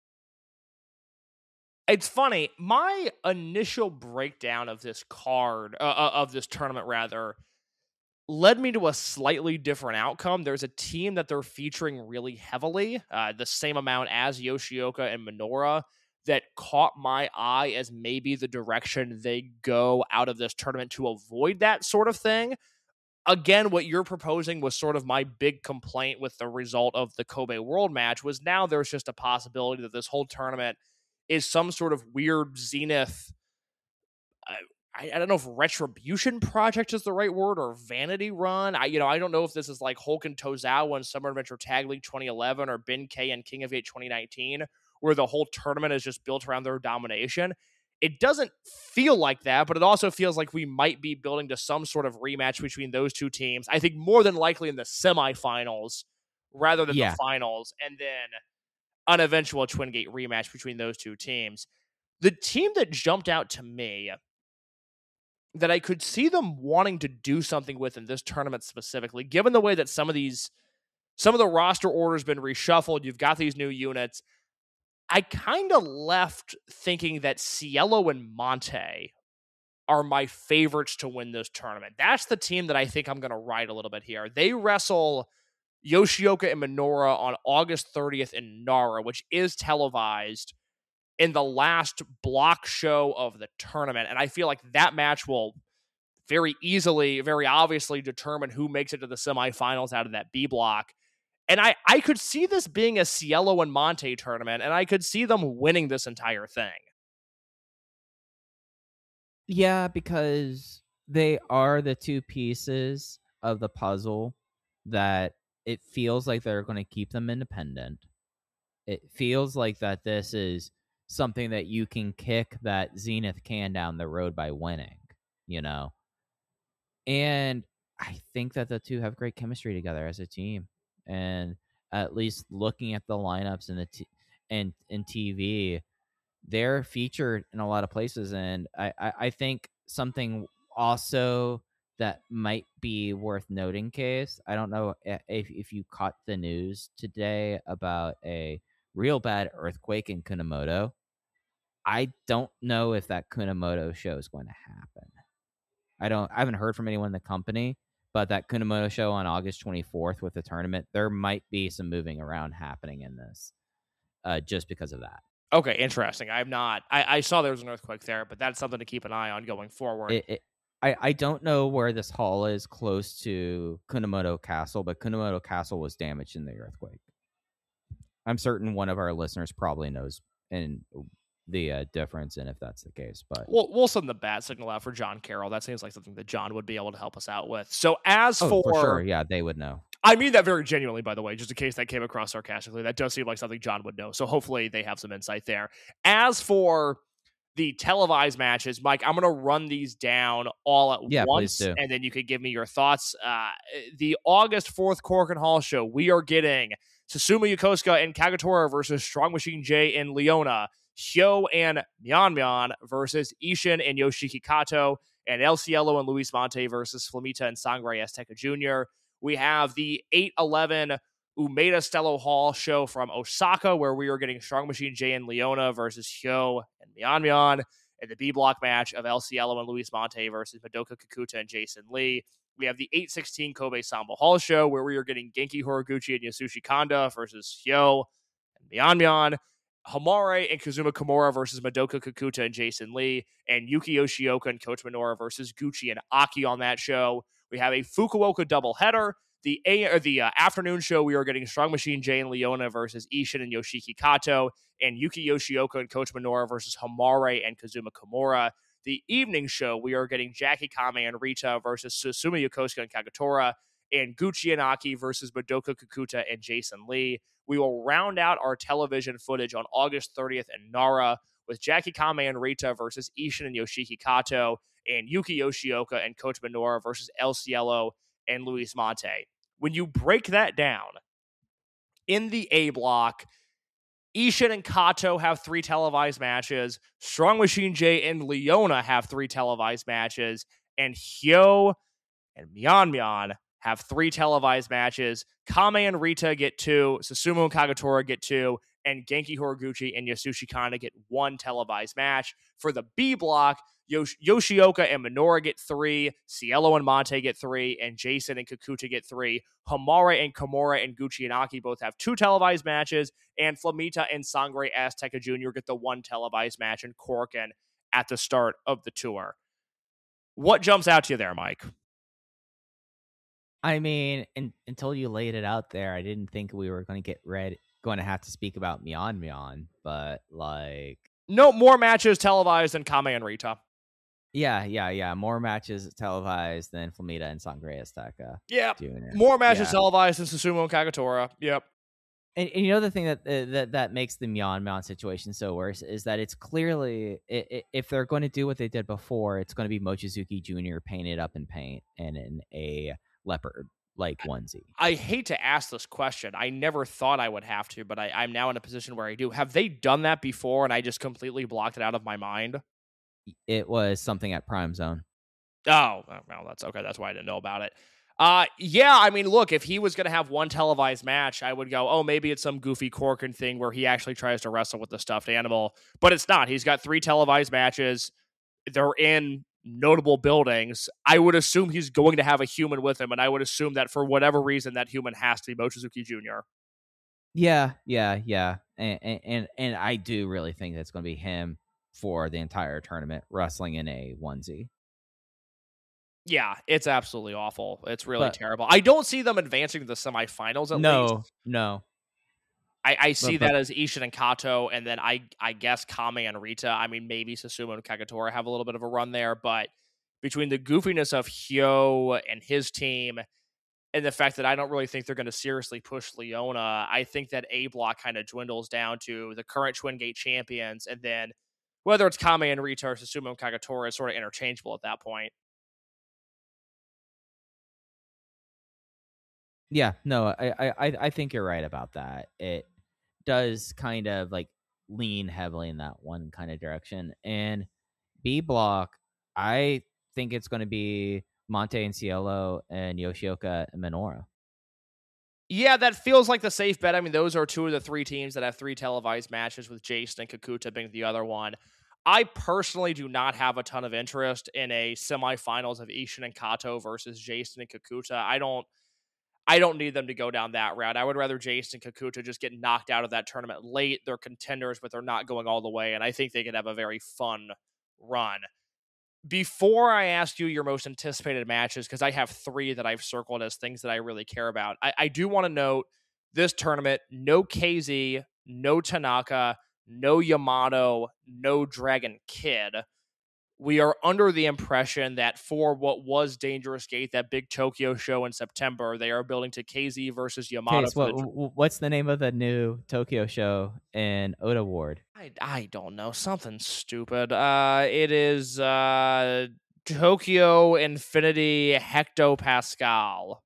It's funny. My initial breakdown of this card, of this tournament rather, led me to a slightly different outcome. There's a team that they're featuring really heavily, the same amount as Yoshioka and Minoura, that caught my eye as maybe the direction they go out of this tournament to avoid that sort of thing. Again, what you're proposing was sort of my big complaint with the result of the Kobe World match, was now there's just a possibility that this whole tournament is some sort of weird Zenith, I don't know if retribution project is the right word, or vanity run. I don't know if this is like Hulk and Tozawa and Summer Adventure Tag League 2011 or Ben K and King of 8 2019, where the whole tournament is just built around their domination. It doesn't feel like that, but it also feels like we might be building to some sort of rematch between those two teams. I think more than likely in the semifinals rather than the finals, and then an eventual Twin Gate rematch between those two teams. The team that jumped out to me that I could see them wanting to do something with in this tournament specifically, given the way that some of the roster orders been reshuffled, you've got these new units, I kind of left thinking that Cielo and Monte are my favorites to win this tournament. That's the team that I think I'm going to ride a little bit here. They wrestle Yoshioka and Minoura on August 30th in Nara, which is televised in the last block show of the tournament. And I feel like that match will very easily, very obviously determine who makes it to the semifinals out of that B block. And I could see this being a Cielo and Monte tournament, and I could see them winning this entire thing. Yeah, because they are the two pieces of the puzzle that it feels like they're going to keep them independent. It feels like that this is something that you can kick that Zenith can down the road by winning, you know? And I think that the two have great chemistry together as a team. And at least looking at the lineups and and TV, they're featured in a lot of places. And I think something also that might be worth noting, Case, I don't know if you caught the news today about a real bad earthquake in Kunamoto. I don't know if that Kunamoto show is going to happen. I haven't heard from anyone in the company, but that Kunamoto show on August 24th with the tournament, there might be some moving around happening in this just because of that. Okay, interesting. I saw there was an earthquake there, but that's something to keep an eye on going forward. I don't know where this hall is close to Kunamoto Castle, but Kunamoto Castle was damaged in the earthquake. I'm certain one of our listeners probably knows in the difference and if that's the case. But we'll send the bat signal out for John Carroll. That seems like something that John would be able to help us out with. So as for sure, yeah, they would know. I mean that very genuinely, by the way, just in case that came across sarcastically. That does seem like something John would know. So hopefully they have some insight there. As for the televised matches, Mike, I'm going to run these down all at once, and then you could give me your thoughts. The August 4th Korakuen Hall show, we are getting Susumu Yokosuka and Kagetora versus Strong Machine J and Leona, Hyo and Myeon versus Ishin and Yoshiki Kato, and El Cielo and Luis Mante versus Flamita and Sangre Azteca Jr. We have the 8/11 Umeda Stello Hall show from Osaka, where we are getting Strong Machine J and Leona versus Hyo and Myeon, and the B block match of El Cielo and Luis Mante versus Madoka Kikuta and Jason Lee. We have the 8/16 Kobe Sambo Hall show, where we are getting Genki Horiguchi and Yasushi Kanda versus Hyo and Myeon. Hamare and Kazuma Kimura versus Madoka Kikuta and Jason Lee, and Yuki Yoshioka and Coach Minoura versus Gucci and Aki on that show. We have a Fukuoka doubleheader. The afternoon show, we are getting Strong Machine J and Leona versus Ishin and Yoshiki Kato, and Yuki Yoshioka and Coach Minoura versus Hamare and Kazuma Kimura. The evening show, we are getting Jackie Kame and Rita versus Susumu Yokosuka and Kagetora, and Gucci and Aki versus Madoka Kikuta and Jason Lee. We will round out our television footage on August 30th in Nara with Jackie Kame and Rita versus Ishin and Yoshiki Kato, and Yuki Yoshioka and Coach Minoura versus El Cielo and Luis Mante. When you break that down, in the A block, Ishin and Kato have 3 televised matches, Strong Machine J and Leona have 3 televised matches, and Hyo and Myeon have 3 televised matches. Kame and Rita get 2, Susumu and Kagetora get 2, and Genki Horiguchi and Yasushi Kanda get 1 televised match. For the B block, Yoshioka and Minoura get 3, Cielo and Mante get 3, and Jason and Kikuta get 3. Hamare and Kimura and Gucci and Aki both have 2 televised matches, and Flamita and Sangre Azteca Jr. get the 1 televised match in Korakuen at the start of the tour. What jumps out to you there, Mike? I mean, until you laid it out there, I didn't think we were going to have to speak about Myeon, but like, no more matches televised than Kame and Rita. Yeah. More matches televised than Flamita and Sangre Azteca. Yeah, more matches televised than Susumu and Kagetora. Yep. And you know the thing that makes the Myeon situation so worse is that it's clearly, if they're going to do what they did before, it's going to be Mochizuki Jr. painted up in paint and in a leopard like onesie. I hate to ask this question. I never thought I would have to, but I'm now in a position where I do. Have they done that before and I just completely blocked it out of my mind? It was something at Prime Zone. Oh, well, that's okay. That's why I didn't know about it. Yeah, I mean, look, if he was going to have 1 televised match, I would go, oh, maybe it's some goofy Korakuen thing where he actually tries to wrestle with the stuffed animal, but it's not. He's got 3 televised matches. They're in notable buildings. I would assume he's going to have a human with him, and I would assume that for whatever reason, that human has to be Mochizuki Jr. Yeah. And I do really think that's going to be him for the entire tournament, wrestling in a onesie. Yeah, it's absolutely awful. It's really terrible. I don't see them advancing to the semifinals, at least. No. I see But that as Ishin and Kato, and then I guess Kame and Rita. I mean, maybe Susumu and Kagetora have a little bit of a run there, but between the goofiness of Hyo and his team and the fact that I don't really think they're going to seriously push Leona, I think that A block kind of dwindles down to the current Twin Gate champions, and then whether it's Kame and Rita or Susumu and Kagetora is sort of interchangeable at that point. yeah, no, I think you're right about that. It does kind of like lean heavily in that one kind of direction. And B block, I think it's going to be Monte and Cielo and Yoshioka and Minoura. Yeah, that feels like the safe bet. I mean, those are two of the three teams that have 3 televised matches, with Jason and Kakuta being the other one. I personally do not have a ton of interest in a semifinals of Ishin and Kato versus Jason and Kakuta. I don't need them to go down that route. I would rather Jason and Kakuta just get knocked out of that tournament late. They're contenders, but they're not going all the way, and I think they could have a very fun run. Before I ask you your most anticipated matches, because I have 3 that I've circled as things that I really care about, I do want to note this tournament: no KZ, no Tanaka, no Yamato, no Dragon Kid. We are under the impression that for what was Dangerous Gate, that big Tokyo show in September, they are building to KZ versus Yamato. Okay, so what's the name of the new Tokyo show in Oda Ward? I don't know. Something stupid. It is Tokyo Infinity Hectopascal.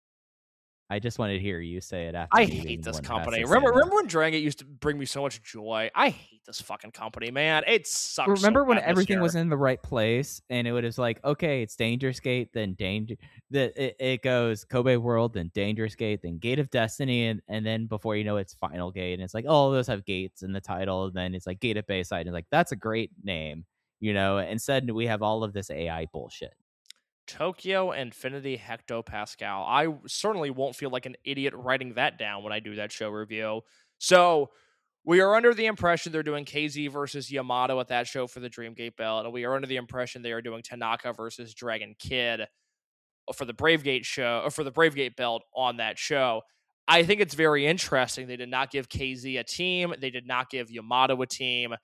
I just wanted to hear you say it after. I hate this company. Remember when Dragon used to bring me so much joy? I hate this fucking company, man. It sucks. Remember when everything was in the right place and it was like, okay, it's Dangerous Gate, then it goes Kobe World, then Dangerous Gate, then Gate of Destiny, and then before you know it's Final Gate, and it's like, oh, those have gates in the title, and then it's like Gate of Bayside, and like that's a great name, Instead we have all of this AI bullshit. Tokyo Infinity Hectopascal. I certainly won't feel like an idiot writing that down when I do that show review. So we are under the impression they're doing KZ versus Yamato at that show for the Dreamgate belt, and we are under the impression they are doing Tanaka versus Dragon Kid for the Bravegate show, or for the Bravegate belt on that show. I think it's very interesting. They did not give KZ a team. They did not give Yamato a team.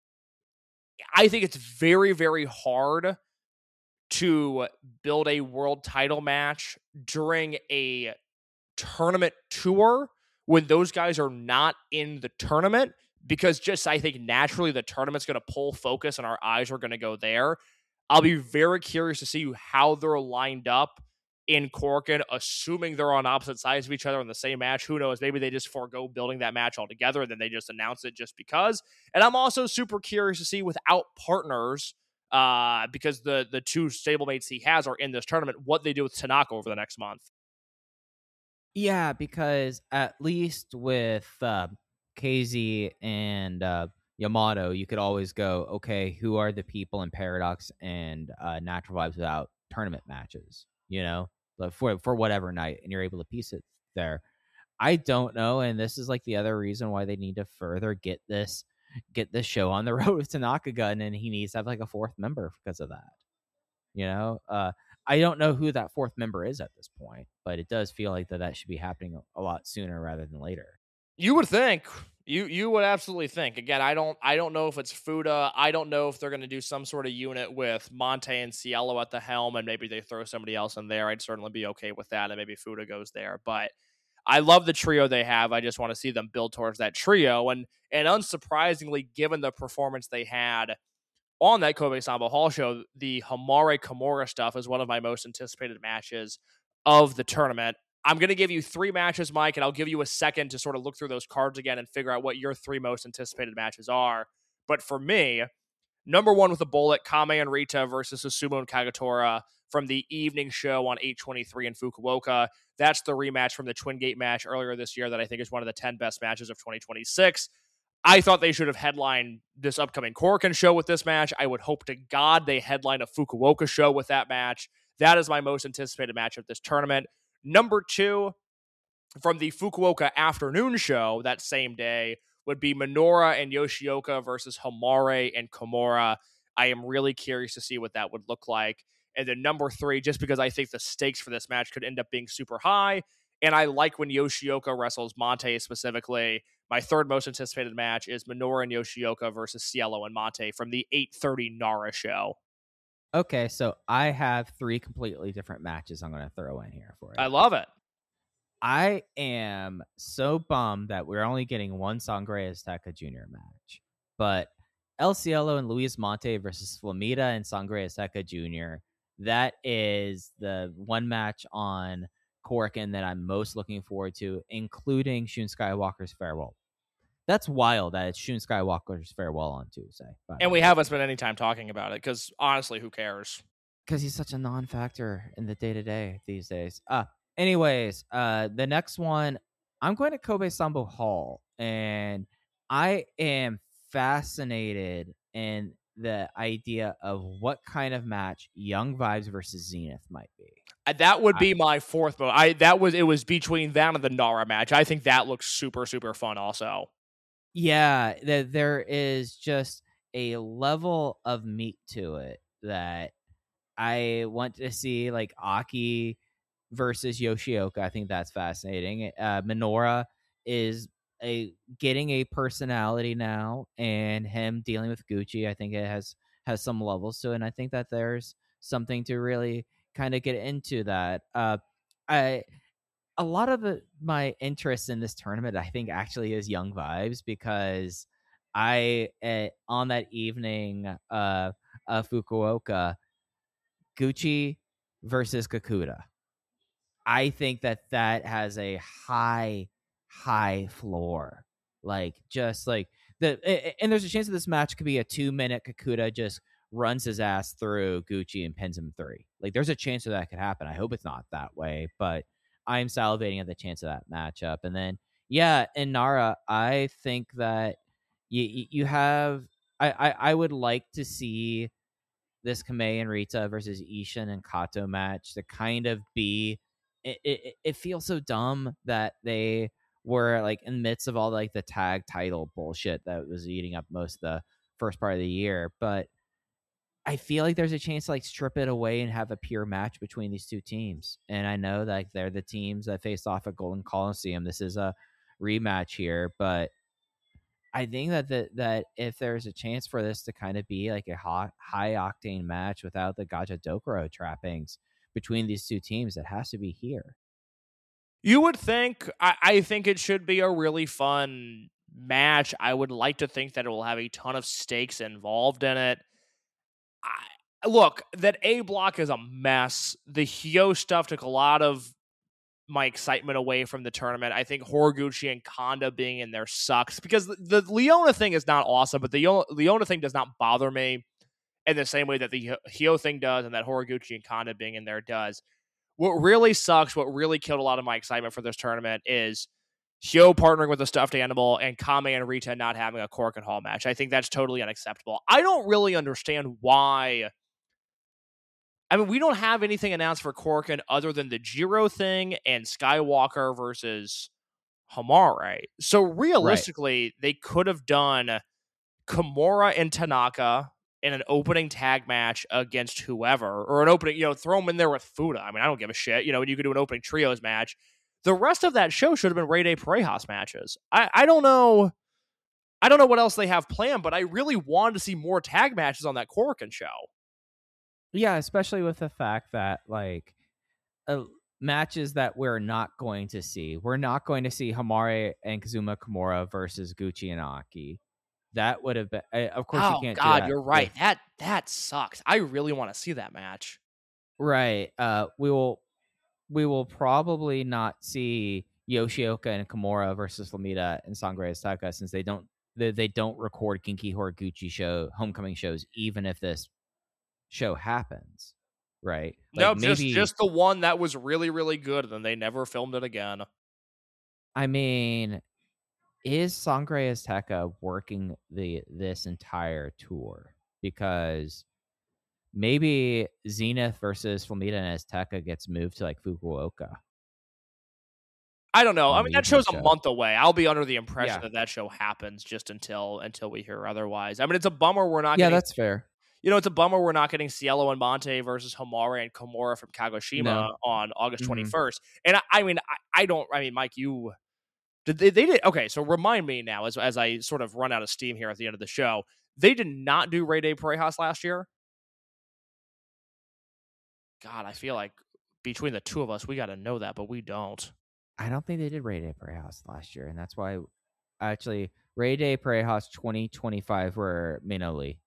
I think it's very, very hard to build a world title match during a tournament tour when those guys are not in the tournament, because just I think naturally the tournament's going to pull focus and our eyes are going to go there. I'll be very curious to see how they're lined up in Korakuen, assuming they're on opposite sides of each other in the same match. Who knows? Maybe they just forego building that match altogether and then they just announce it just because. And I'm also super curious to see, without partners, because the 2 stablemates he has are in this tournament, what they do with Tanaka over the next month. Yeah, because at least with KZ and Yamato, you could always go, okay, who are the people in Paradox and Natural Vibes without tournament matches, for whatever night, and you're able to piece it there. I don't know, and this is like the other reason why they need to further get this show on the road with Tanaka Gun, and he needs to have like a 4th member because of that. I don't know who that 4th member is at this point, but it does feel like that should be happening a lot sooner rather than later. You would think. You would absolutely think. Again, I don't know if it's Fuda. I don't know if they're going to do some sort of unit with Monte and Cielo at the helm, and maybe they throw somebody else in there. I'd certainly be okay with that, and maybe Fuda goes there. But I love the trio they have. I just want to see them build towards that trio. And unsurprisingly, given the performance they had on that Kobe Samba Hall show, the Hamare Kimura stuff is one of my most anticipated matches of the tournament. I'm going to give you 3 matches, Mike, and I'll give you a second to sort of look through those cards again and figure out what your 3 most anticipated matches are. But for me, number 1 with a bullet, Kame and Rita versus Susumu and Kagetora from the evening show on 8/23 in Fukuoka. That's the rematch from the Twin Gate match earlier this year that I think is one of the 10 best matches of 2026. I thought they should have headlined this upcoming Korakuen show with this match. I would hope to God they headline a Fukuoka show with that match. That is my most anticipated match of this tournament. Number 2, from the Fukuoka afternoon show that same day, would be Minoura and Yoshioka versus Hamare and Kimura. I am really curious to see what that would look like. And then number 3, just because I think the stakes for this match could end up being super high, and I like when Yoshioka wrestles Monte specifically, My third most anticipated match is Minoru and Yoshioka versus Cielo and Mate from the 8:30 Nara show. Okay, so I have 3 completely different matches I'm going to throw in here for you. I love it. I am so bummed that we're only getting one Sangre Azteca Jr. match, but El Cielo and Luis Mate versus Flamita and Sangre Azteca Jr. That is the one match on Korakuen that I'm most looking forward to, including Shun Skywalker's farewell. That's wild that it's Shun Skywalker's farewell on Tuesday. And we haven't spent any time talking about it because honestly, who cares? Because he's such a non-factor in the day-to-day these days. Anyways, the next one, I'm going to Kobe Sambo Hall, and I am fascinated in the idea of what kind of match Young Vibes versus Zenith might be. That would be my fourth vote. It was between that and the Nara match. I think that looks super, super fun also. Yeah, there is just a level of meat to it that I want to see, like Aki versus Yoshioka. I think that's fascinating. Minoru is getting a personality now, and him dealing with Gucci, I think it has some levels to it, and I think that there's something to really kind of get into that. A lot of my interest in this tournament, I think, actually is Young Vibes, because on that evening, Fukuoka, Gucci versus Kakuta. I think that has a high floor. Like, just like and there's a chance that this match could be a 2-minute Kakuta just runs his ass through Gucci and pins him 3. Like, there's a chance that could happen. I hope it's not that way, but I'm salivating at the chance of that matchup. And then, yeah, in Nara, I think that you have. I would like to see this Kamei and Rita versus Ishin and Kato match to kind of be. It feels so dumb that they were like in the midst of all like the tag title bullshit that was eating up most of the first part of the year, but I feel like there's a chance to like strip it away and have a pure match between these two teams. And I know that they're the teams that faced off at Golden Coliseum. This is a rematch here, but I think that if there's a chance for this to kind of be like a high octane match without the Gaja Dokuro trappings between these two teams, it has to be here. You would think. I think it should be a really fun match. I would like to think that it will have a ton of stakes involved in it. Look, that A block is a mess. The Hyo stuff took a lot of my excitement away from the tournament. I think Horiguchi and Kanda being in there sucks, because the Leona thing is not awesome, but the Leona thing does not bother me in the same way that the Hyo thing does, and that Horiguchi and Kanda being in there does. What really sucks, what really killed a lot of my excitement for this tournament, is Hyo partnering with a stuffed animal and Kame and Rita not having a Korakuen Hall match. I think that's totally unacceptable. I don't really understand why. I mean, we don't have anything announced for Korakuen other than the Jiro thing and Skywalker versus Hamare. So realistically, They could have done Kimura and Tanaka in an opening tag match against whoever, or an opening, throw them in there with Fuda. I mean, I don't give a shit. You could do an opening trios match. The rest of that show should have been Rey de Parejas matches. I don't know. I don't know what else they have planned, but I really wanted to see more tag matches on that Korakuen show. Yeah, especially with the fact that like matches that we're not going to see. We're not going to see Hamare and Kazuma Kimura versus Gucci and Aki. That would have been, of course, you can't. Oh God, do you're right. That sucks. I really want to see that match. Right. We will probably not see Yoshioka and Kimura versus Flamita and Sangre Azteca, since they don't record Genki Horiguchi homecoming shows, even if this show happens, right? Like, no, just the one that was really, really good, and then they never filmed it again. I mean, is Sangre Azteca working this entire tour? Because maybe Zenith versus Flamita and Azteca gets moved to like Fukuoka. I don't know. I mean, that show's a month away. I'll be under the impression that show happens just until we hear otherwise. I mean, it's a bummer we're not. Yeah, that's fair. It's a bummer we're not getting Cielo and Mate versus Hamare and Kimura from Kagoshima on August 21st. And I mean, Mike, you They did okay. So remind me now, as I sort of run out of steam here at the end of the show, they did not do Rey de Parejas last year. God, I feel like between the two of us, we got to know that, but we don't. I don't think they did Rey de Parejas last year, and that's why actually Rey de Parejas 2025 were Minoli.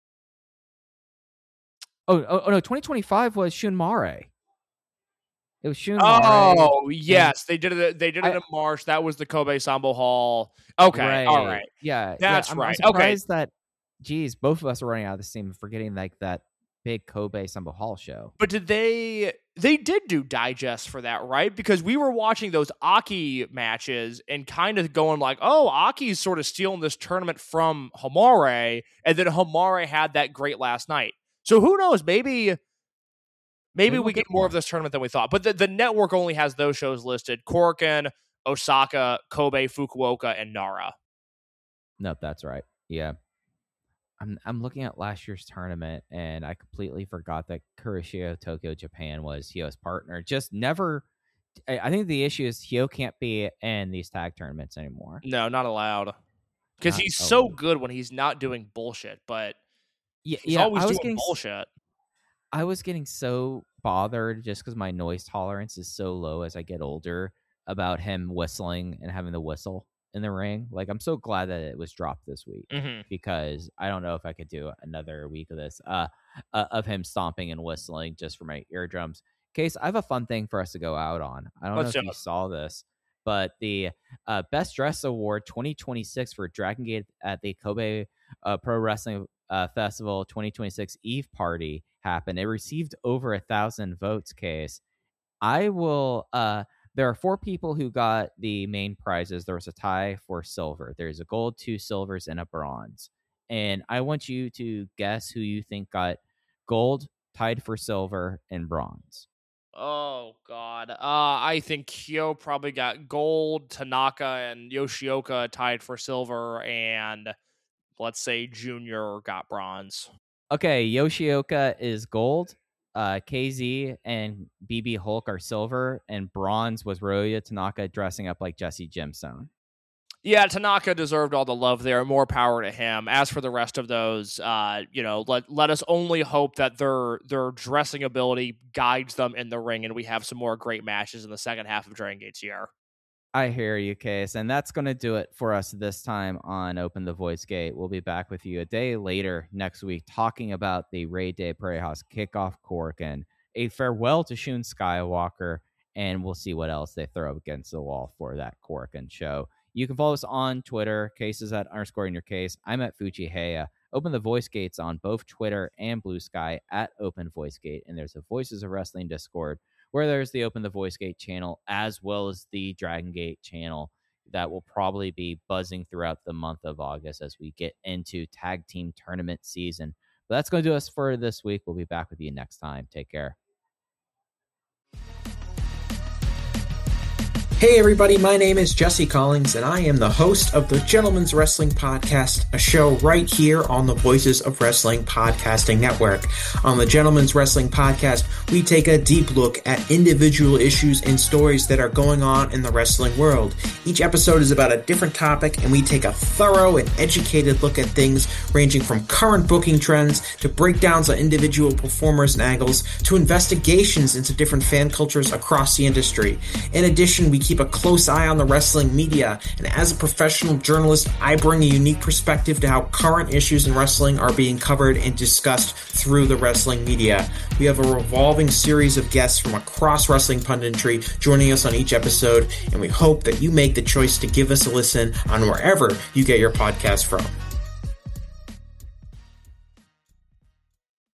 Oh no, 2025 was Shun Mare. It was Shun Mare. Oh yes, they did it. They did it in March. That was the Kobe Sambo Hall. Okay, right. all right. Yeah, that's I'm right. Surprised that, geez, both of us are running out of the steam, forgetting like that big Kobe Sambo Hall show. But did they did do digests for that, right? Because we were watching those Aki matches and kind of going like, oh, Aki's sort of stealing this tournament from Homare, and then Homare had that great last night. So who knows? Maybe we get more of this tournament than we thought. But the network only has those shows listed: Korakuen, Osaka, Kobe, Fukuoka, and Nara. Nope, that's right. Yeah. I'm looking at last year's tournament, and I completely forgot that Kuroshio Tokyo Japan was Hyo's partner. Just never. I think the issue is Hyo can't be in these tag tournaments anymore. No, not allowed. Because he's so good when he's not doing bullshit, but he's always doing bullshit. I was getting so bothered just because my noise tolerance is so low as I get older about him whistling and having the whistle in the ring. Like, I'm so glad that it was dropped this week because I don't know if I could do another week of this of him stomping and whistling just for my eardrums. Case, I have a fun thing for us to go out on. I don't know if you saw this, but the Best Dress Award 2026 for Dragon Gate at the Kobe Pro Wrestling Festival 2026 Eve Party happened. It received over 1,000 votes. Case, I will. There are 4 people who got the main prizes. There was a tie for silver. There's a gold, 2 silvers, and a bronze. And I want you to guess who you think got gold, tied for silver, and bronze. Oh, God. I think Hyo probably got gold, Tanaka and Yoshioka tied for silver, and let's say Junior got bronze. Okay, Yoshioka is gold. KZ and BB Hulk are silver, and bronze was Ryoya Tanaka dressing up like Jesse Gemstone. Yeah, Tanaka deserved all the love there. More power to him. As for the rest of those, let us only hope that their dressing ability guides them in the ring, and we have some more great matches in the second half of Dragon Gate's year. I hear you, Case, and that's going to do it for us this time on Open the Voice Gate. We'll be back with you a day later next week talking about the Rey de Parejas kickoff Korakuen, a farewell to Shun Skywalker, and we'll see what else they throw against the wall for that Korakuen show. You can follow us on Twitter. Case is at _in_your_case. I'm at Fujiheya. Open the Voice Gates on both Twitter and Blue Sky at Open Voice Gate, and there's a Voices of Wrestling Discord where there's the Open the Voice Gate channel as well as the Dragon Gate channel that will probably be buzzing throughout the month of August as we get into tag team tournament season. But that's going to do us for this week. We'll be back with you next time. Take care. Hey everybody, my name is Jesse Collins, and I am the host of the Gentleman's Wrestling Podcast, a show right here on the Voices of Wrestling Podcasting Network. On the Gentleman's Wrestling Podcast, we take a deep look at individual issues and stories that are going on in the wrestling world. Each episode is about a different topic, and we take a thorough and educated look at things ranging from current booking trends to breakdowns on individual performers and angles to investigations into different fan cultures across the industry. In addition, we keep a close eye on the wrestling media, and as a professional journalist, I bring a unique perspective to how current issues in wrestling are being covered and discussed through the wrestling media. We have a revolving series of guests from across wrestling punditry joining us on each episode, and we hope that you make the choice to give us a listen on wherever you get your podcast from.